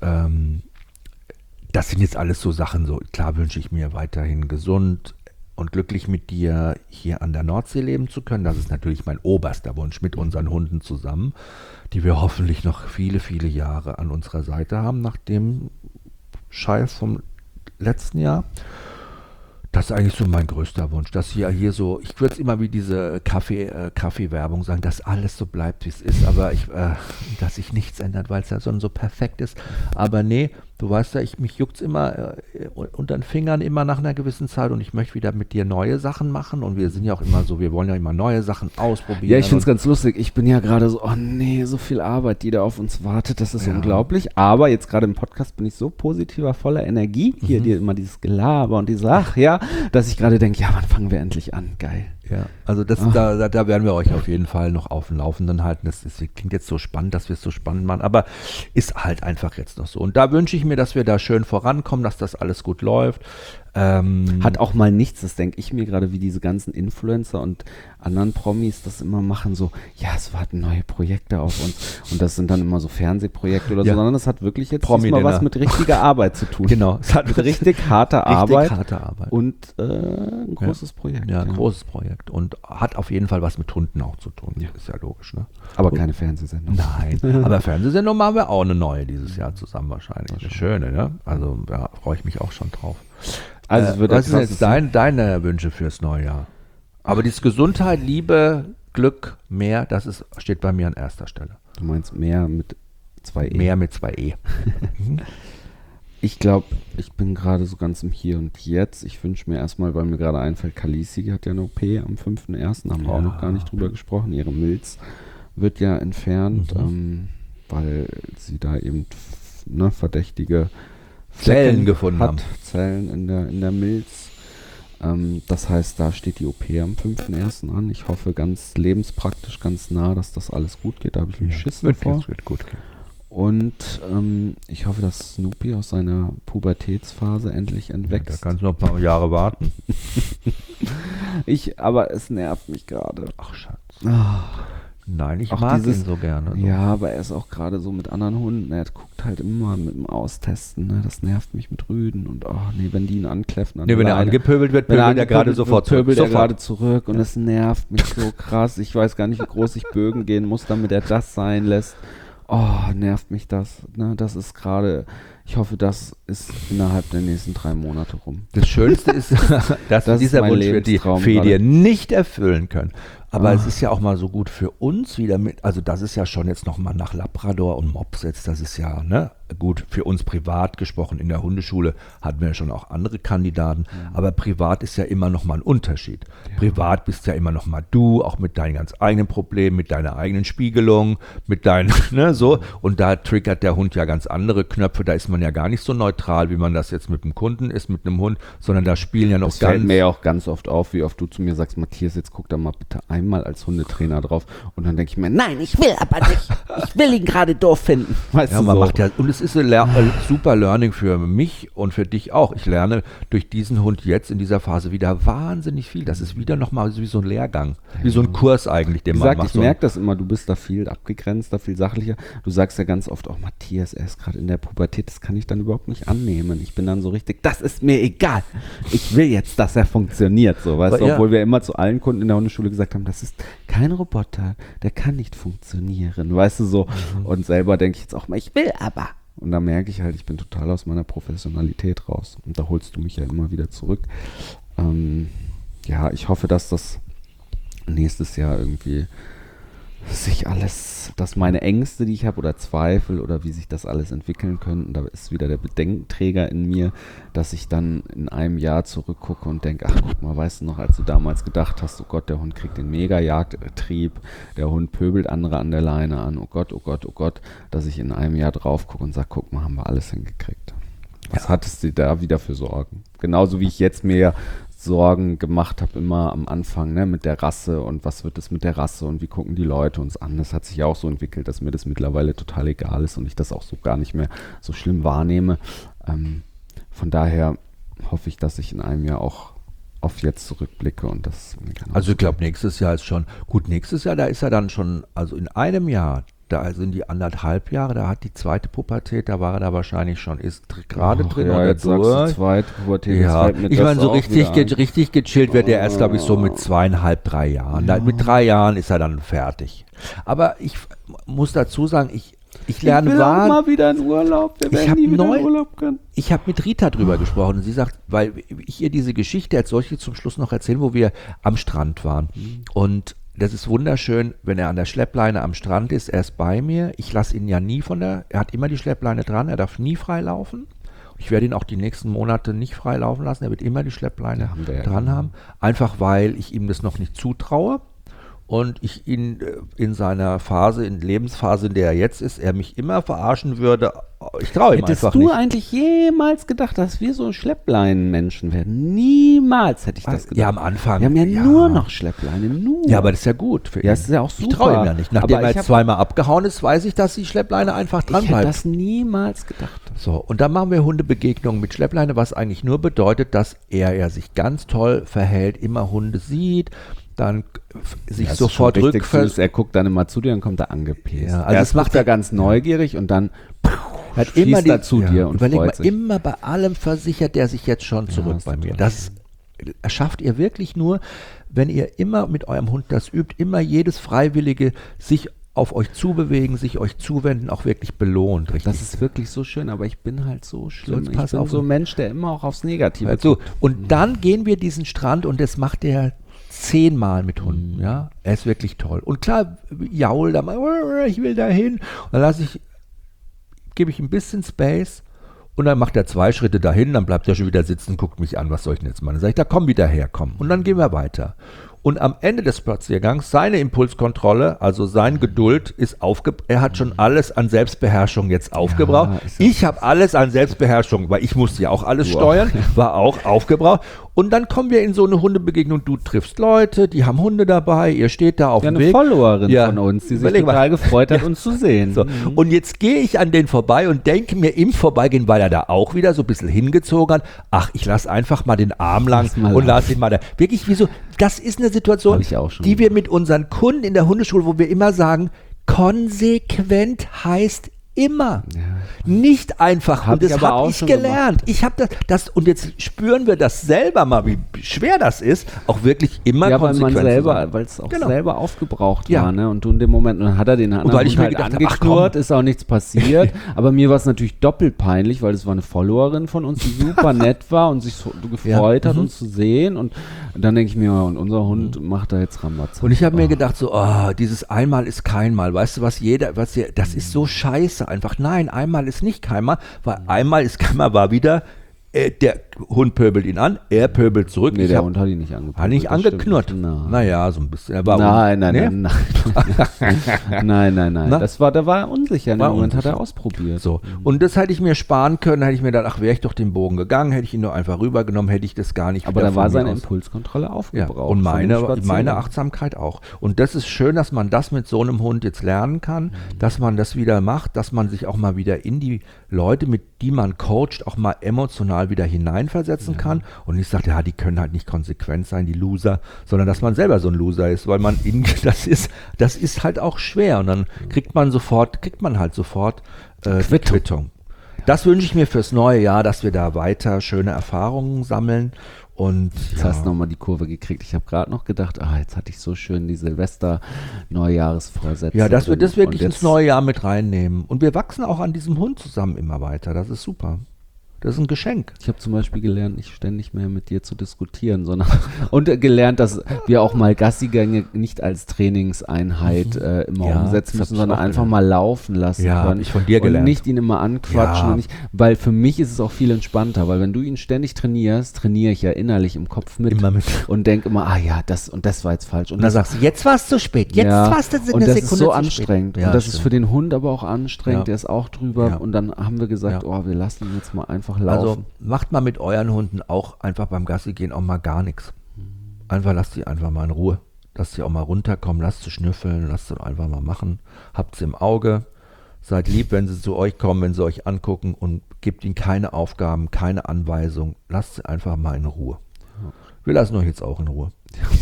das sind jetzt alles so Sachen, so klar wünsche ich mir weiterhin gesund und glücklich mit dir hier an der Nordsee leben zu können. Das ist natürlich mein oberster Wunsch mit unseren Hunden zusammen, die wir hoffentlich noch viele, viele Jahre an unserer Seite haben, nach dem Scheiß vom letzten Jahr. Das ist eigentlich so mein größter Wunsch, dass hier so, ich würde es immer wie diese Kaffee-Werbung sagen, dass alles so bleibt, wie es ist, aber dass sich nichts ändert, weil es ja so perfekt ist. Aber nee, du weißt ja, mich juckt es immer unter den Fingern immer nach einer gewissen Zeit und ich möchte wieder mit dir neue Sachen machen und wir sind ja auch immer so, wir wollen ja immer neue Sachen ausprobieren.
Ja, ich finde es
und-
ganz lustig. Ich bin ja gerade so, oh nee, so viel Arbeit, die da auf uns wartet, das ist
Ja.
unglaublich. Aber jetzt gerade im Podcast bin ich so positiver, voller Energie. Hier dir immer dieses Gelaber und diese, ach ja, dass ich gerade denke, ja, wann fangen wir endlich an? Geil.
Ja, also da werden wir euch auf jeden Fall noch auf dem Laufenden halten. Das klingt jetzt so spannend, dass wir es so spannend machen, aber ist halt einfach jetzt noch so. Und da wünsche ich mir, dass wir da schön vorankommen, dass das alles gut läuft.
Hat auch mal nichts, das denke ich mir gerade, wie diese ganzen Influencer und anderen Promis das immer machen, so, ja, es warten neue Projekte auf uns und das sind dann immer so Fernsehprojekte oder
Ja.
so, sondern das hat wirklich jetzt
Promi-Dinner.
diesmal was mit richtiger Arbeit zu tun.
Genau, es hat
Mit richtig harter Arbeit
harte Arbeit.
und ein großes Projekt.
Ja, großes Projekt und hat auf jeden Fall was mit Hunden auch zu tun.
Ja.
Ist ja logisch, ne?
Aber keine Fernsehsendung.
Nein, aber Fernsehsendung machen wir auch eine neue dieses Jahr zusammen wahrscheinlich. Eine schöne, ne? Also ja, freue ich mich auch schon drauf.
Also es wird
was sind
etwas-
jetzt deine Wünsche fürs neue Jahr? Aber dieses Gesundheit, Liebe, Glück, mehr, steht bei mir an erster Stelle.
Du meinst mehr mit 2E.
Mehr mit 2E.
Ich glaube, ich bin gerade so ganz im Hier und Jetzt. Ich wünsche mir erstmal, weil mir gerade einfällt, Khaleesi hat ja eine OP am 5.1., haben wir auch noch gar nicht drüber gesprochen. Ihre Milz wird ja entfernt, weil sie da eben verdächtige
Zellen gefunden haben.
Zellen in der Milz. Das heißt, da steht die OP am 5.1. an. Ich hoffe ganz lebenspraktisch, ganz nah, dass das alles gut geht. Da habe ich einen Schiss davor.
Das wird gut gehen.
Und ich hoffe, dass Snoopy aus seiner Pubertätsphase endlich entwächst.
Da kannst du noch ein paar Jahre warten.
Aber es nervt mich gerade.
Ach, Schatz.
Ach.
Nein, ich
Auch
mag
dieses-
ihn so gerne. So.
Ja, aber er ist auch gerade so mit anderen Hunden. Er guckt halt immer mit dem Austesten. Ne? Das nervt mich mit Rüden. Und wenn die ihn ankläffen.
Nee, wenn er angepöbelt wird, pöbelt er gerade sofort zurück.
Pöbelt er gerade zurück und es nervt mich so krass. Ich weiß gar nicht, wie groß ich Bögen gehen muss, damit er das sein lässt. Oh, nervt mich das. Ne? Das ist gerade, ich hoffe, das ist innerhalb der nächsten 3 Monate rum.
Das Schönste ist, dass
Das
dieser
ist mein
Wunsch wird die
Lebenstraum
Fee
gerade.
dir nicht erfüllen können. Aber es ist ja auch mal so gut für uns wieder mit, also das ist ja schon jetzt nochmal nach Labrador und Mops jetzt, das ist ja, ne, gut, für uns privat gesprochen, in der Hundeschule hatten wir ja schon auch andere Kandidaten, aber privat ist ja immer nochmal ein Unterschied. Privat bist ja immer nochmal du, auch mit deinen ganz eigenen Problemen, mit deiner eigenen Spiegelung, mit deinen, ne, so, und da triggert der Hund ja ganz andere Knöpfe, da ist man ja gar nicht so neutral, wie man das jetzt mit dem Kunden ist, mit einem Hund, sondern da spielen ja noch
Das fällt mir ja auch ganz oft auf, wie oft du zu mir sagst, Matthias, jetzt guck da mal bitte einmal als Hundetrainer drauf. Und dann denke ich mir, nein, ich will aber nicht. Ich will ihn gerade doof finden. Weißt
Ja,
du,
man
so.
macht ja, und es ist ein super Learning für mich und für dich auch. Ich lerne durch diesen Hund jetzt in dieser Phase wieder wahnsinnig viel. Das ist wieder nochmal wie so ein Lehrgang, wie so ein Kurs eigentlich, den
Wie
man
gesagt,
macht.
ich merke das immer, du bist da viel abgegrenzter, viel sachlicher. Du sagst ja ganz oft auch, Matthias, er ist gerade in der Pubertät, das kann ich dann überhaupt nicht annehmen. Ich bin dann so richtig, das ist mir egal. Ich will jetzt, dass er funktioniert, so, weißt
Aber
du,
ja.
obwohl wir immer zu allen Kunden in der Hundeschule gesagt haben, das ist kein Roboter, der kann nicht funktionieren, weißt du, so. Und selber denke ich jetzt auch mal, ich will aber. Und da merke ich halt, ich bin total aus meiner Professionalität raus. Und da holst du mich ja immer wieder zurück. Ja, ich hoffe, dass das nächstes Jahr irgendwie sich alles, dass meine Ängste, die ich habe, oder Zweifel oder wie sich das alles entwickeln könnte, da ist wieder der Bedenkenträger in mir, dass ich dann in einem Jahr zurückgucke und denke, ach guck mal, weißt du noch, als du damals gedacht hast, oh Gott, der Hund kriegt den Mega-Jagdtrieb, der Hund pöbelt andere an der Leine an, oh Gott, dass ich in einem Jahr drauf gucke und sage, guck mal, haben wir alles hingekriegt. Was hattest du da wieder für Sorgen? Genauso wie ich jetzt mir Sorgen gemacht habe, immer am Anfang, ne, mit der Rasse und was wird es mit der Rasse und wie gucken die Leute uns an. Das hat sich ja auch so entwickelt, dass mir das mittlerweile total egal ist und ich das auch so gar nicht mehr so schlimm wahrnehme. Von daher hoffe ich, dass ich in einem Jahr auch auf jetzt zurückblicke und das.
Also ich glaube, nächstes Jahr ist schon, gut, nächstes Jahr, da ist er dann schon, also in einem Jahr, da sind die 1,5 Jahre, da hat die zweite Pubertät, da war er da wahrscheinlich schon, ist gerade drin
ja,
oder
jetzt sagst du
durch.
zweite Pubertät,
Ja,
fällt mir
ich
das
meine, so
auch
richtig,
wieder ein.
richtig gechillt wird er erst, glaube ich, so mit 2,5, 3 Jahren. Da, mit 3 Jahren ist er dann fertig. Aber ich muss dazu sagen, ich lerne
Ich will auch
wahr.
mal wieder in Urlaub. Wir
Ich
werden
hab
nie wieder
neu-
in Urlaub können.
Ich habe mit Rita drüber gesprochen und sie sagt, weil ich ihr diese Geschichte, jetzt soll ich die zum Schluss noch erzählen, wo wir am Strand waren. Und das ist wunderschön, wenn er an der Schleppleine am Strand ist, er ist bei mir. Ich lasse ihn ja nie er hat immer die Schleppleine dran, er darf nie frei laufen. Ich werde ihn auch die nächsten Monate nicht frei laufen lassen, er wird immer die Schleppleine
haben wir ja
dran
immer.
haben. Einfach weil ich ihm das noch nicht zutraue. Und ich ihn in seiner Phase, in Lebensphase, in der er jetzt ist, er mich immer verarschen würde. Ich traue ihm
Hättest
einfach
du
nicht.
eigentlich jemals gedacht, dass wir so Schleppleinenmenschen werden? Niemals hätte ich das gedacht.
Ja, am Anfang.
Wir haben ja nur noch Schleppleine, nur.
Ja, aber das ist ja gut für ihn.
Ja, das ist ja auch super.
Ich traue ihm ja nicht. Nachdem
Aber
er
ich
jetzt
hab-
zweimal abgehauen ist, weiß ich, dass die Schleppleine einfach dran
ich hätte
bleibt.
das niemals gedacht.
So, und dann machen wir Hundebegegnungen mit Schleppleine, was eigentlich nur bedeutet, dass er sich ganz toll verhält, immer Hunde sieht, dann sich
Das ist
sofort
schon richtig
rückfällt.
süß. Er guckt dann immer zu dir und kommt da angepäst.
Ja, also
Erst
das macht
macht er
er-
ganz neugierig und dann
Hat
schießt
immer
er zu dir und
überleg mal,
freut sich.
immer bei allem versichert er sich jetzt schon zurück
ist
bei mir.
total
Das erschafft ihr wirklich nur, wenn ihr immer mit eurem Hund das übt, immer jedes Freiwillige sich auf euch zubewegen, sich euch zuwenden, auch wirklich belohnt. Richtig.
Das ist wirklich so schön, aber ich bin halt so schlimm.
jetzt
Ich
pass
bin
auf.
so ein Mensch, der immer auch aufs Negative
Hör zu.
guckt.
Und dann gehen wir diesen Strand und das macht er 10-mal mit Hunden. Ja, er ist wirklich toll. Und klar, jaul da mal, ich will da hin. Und dann lasse ich gebe ich ein bisschen Space und dann macht er 2 Schritte dahin, dann bleibt er schon wieder sitzen, guckt mich an, was soll ich denn jetzt machen? Dann sage ich, da komm wieder her, komm. Und dann gehen wir weiter. Und am Ende des Spaziergangs, seine Impulskontrolle, also sein Geduld ist er hat schon alles an Selbstbeherrschung jetzt aufgebraucht. Ich habe alles an Selbstbeherrschung, weil ich musste ja auch alles steuern, war auch aufgebraucht. Und dann kommen wir in so eine Hundebegegnung, du triffst Leute, die haben Hunde dabei, ihr steht da auf dem Weg.
Eine Followerin von uns, die sich total gefreut hat, uns zu sehen.
So. Und jetzt gehe ich an den vorbei und denke mir im Vorbeigehen, weil er da auch wieder so ein bisschen hingezogen hat, ach, ich lasse einfach mal den Arm lang und lasse ihn mal da. Wirklich, wieso? Das ist eine Situation, die wir mit unseren Kunden in der Hundeschule, wo wir immer sagen, konsequent heißt immer. Ja. Nicht einfach. Und das habe ich gelernt. Ich habe das und jetzt spüren wir das selber mal, wie schwer das ist, auch wirklich immer konsequent zu sein.
Weil es auch selber aufgebraucht war, ne? Und du in dem Moment, dann hat er den anderen
Hund halt
angeknurrt, ist auch nichts passiert. Aber mir war es natürlich doppelt peinlich, weil es war eine Followerin von uns, die super nett war und sich so gefreut hat, uns zu sehen. Und dann denke ich mir, und unser Hund macht da jetzt Rambazamba.
Und ich habe mir gedacht, so, dieses Einmal ist kein Mal. Weißt du, das ist so scheiße einfach. Nein, einmal ist nicht keinmal, weil einmal ist keinmal war wieder, der Hund pöbelt ihn an, er pöbelt zurück.
Nee, der Hund hat ihn nicht angeknurrt.
Hat nicht angeknurrt. Naja, so ein bisschen. Er war
nein. Der war unsicher. In dem Moment hat er ausprobiert.
So. Und das hätte ich mir sparen können, hätte ich mir gedacht, ach, wäre ich doch den Bogen gegangen, hätte ich ihn nur einfach rübergenommen, hätte ich das gar nicht.
Aber da war seine Impulskontrolle aufgebraucht.
Ja, und meine Achtsamkeit auch. Und das ist schön, dass man das mit so einem Hund jetzt lernen kann, dass man das wieder macht, dass man sich auch mal wieder in die Leute, mit die man coacht, auch mal emotional wieder hineinversetzen kann und nicht sagt, ja, die können halt nicht konsequent sein, die Loser, sondern dass man selber so ein Loser ist, weil man das ist halt auch schwer und dann kriegt man halt sofort Quittung. Das wünsche ich mir fürs neue Jahr, dass wir da weiter schöne Erfahrungen sammeln. Und
jetzt hast du nochmal die Kurve gekriegt. Ich habe gerade noch gedacht, jetzt hatte ich so schön die Silvester-Neujahresvorsätze.
Ja, dass wir das wirklich ins neue Jahr mit reinnehmen. Und wir wachsen auch an diesem Hund zusammen immer weiter. Das ist super. Das ist ein Geschenk.
Ich habe zum Beispiel gelernt, nicht ständig mehr mit dir zu diskutieren, sondern und gelernt, dass wir auch mal Gassigänge nicht als Trainingseinheit immer umsetzen müssen, sondern einfach mal laufen lassen können.
Ich von dir gelernt.
Und nicht ihn immer anquatschen. Weil für mich ist es auch viel entspannter, weil wenn du ihn ständig trainierst, trainiere ich ja innerlich im Kopf mit. Immer mit. Und denke immer, das war jetzt falsch.
Und dann sagst du, jetzt war es zu spät, jetzt war es eine Sekunde zu spät.
Und das ist so anstrengend. Und das ist für den Hund aber auch anstrengend, der ist auch drüber.
Ja.
Und dann haben wir gesagt, wir lassen ihn jetzt mal einfach laufen.
Also macht mal mit euren Hunden auch einfach beim Gassi gehen auch mal gar nichts. Einfach lasst sie einfach mal in Ruhe. Lasst sie auch mal runterkommen, lasst sie schnüffeln, lasst sie einfach mal machen. Habt sie im Auge. Seid lieb, wenn sie zu euch kommen, wenn sie euch angucken und gebt ihnen keine Aufgaben, keine Anweisungen. Lasst sie einfach mal in Ruhe. Wir lassen euch jetzt auch in Ruhe.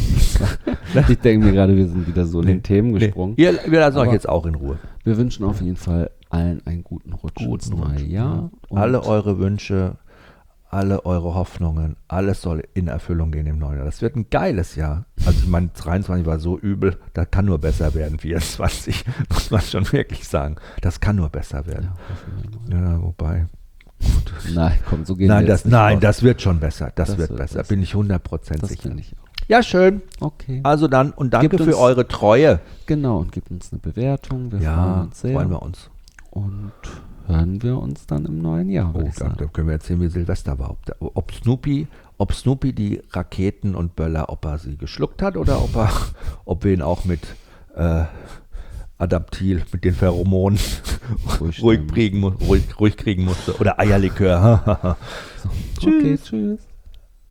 Ich denke mir gerade, wir sind wieder so in den Themen gesprungen.
Wir lassen euch jetzt auch in Ruhe.
Wir wünschen auf jeden Fall allen einen guten Rutsch ins neue Jahr.
Alle eure Wünsche, alle eure Hoffnungen, alles soll in Erfüllung gehen im neuen Jahr. Das wird ein geiles Jahr. Also ich meine, 23 war so übel, das kann nur besser werden. 24 muss man schon wirklich sagen. Das kann nur besser werden. Ja, wobei... Gut.
Nein, komm, so gehen
wir
jetzt
das wird schon besser. Das wird besser. Bin ich 100% sicher.
Ich auch.
Ja, schön.
Okay.
Also dann, und danke für eure Treue.
Genau, und gebt uns eine Bewertung. Wir
freuen wir uns.
Und hören wir uns dann im neuen Jahr.
Da können wir erzählen, wie Silvester war. Ob Snoopy die Raketen und Böller, ob er sie geschluckt hat oder ob wir ihn auch mit Adaptil, mit den Pheromonen ruhig kriegen musste. Oder Eierlikör.
Okay, tschüss.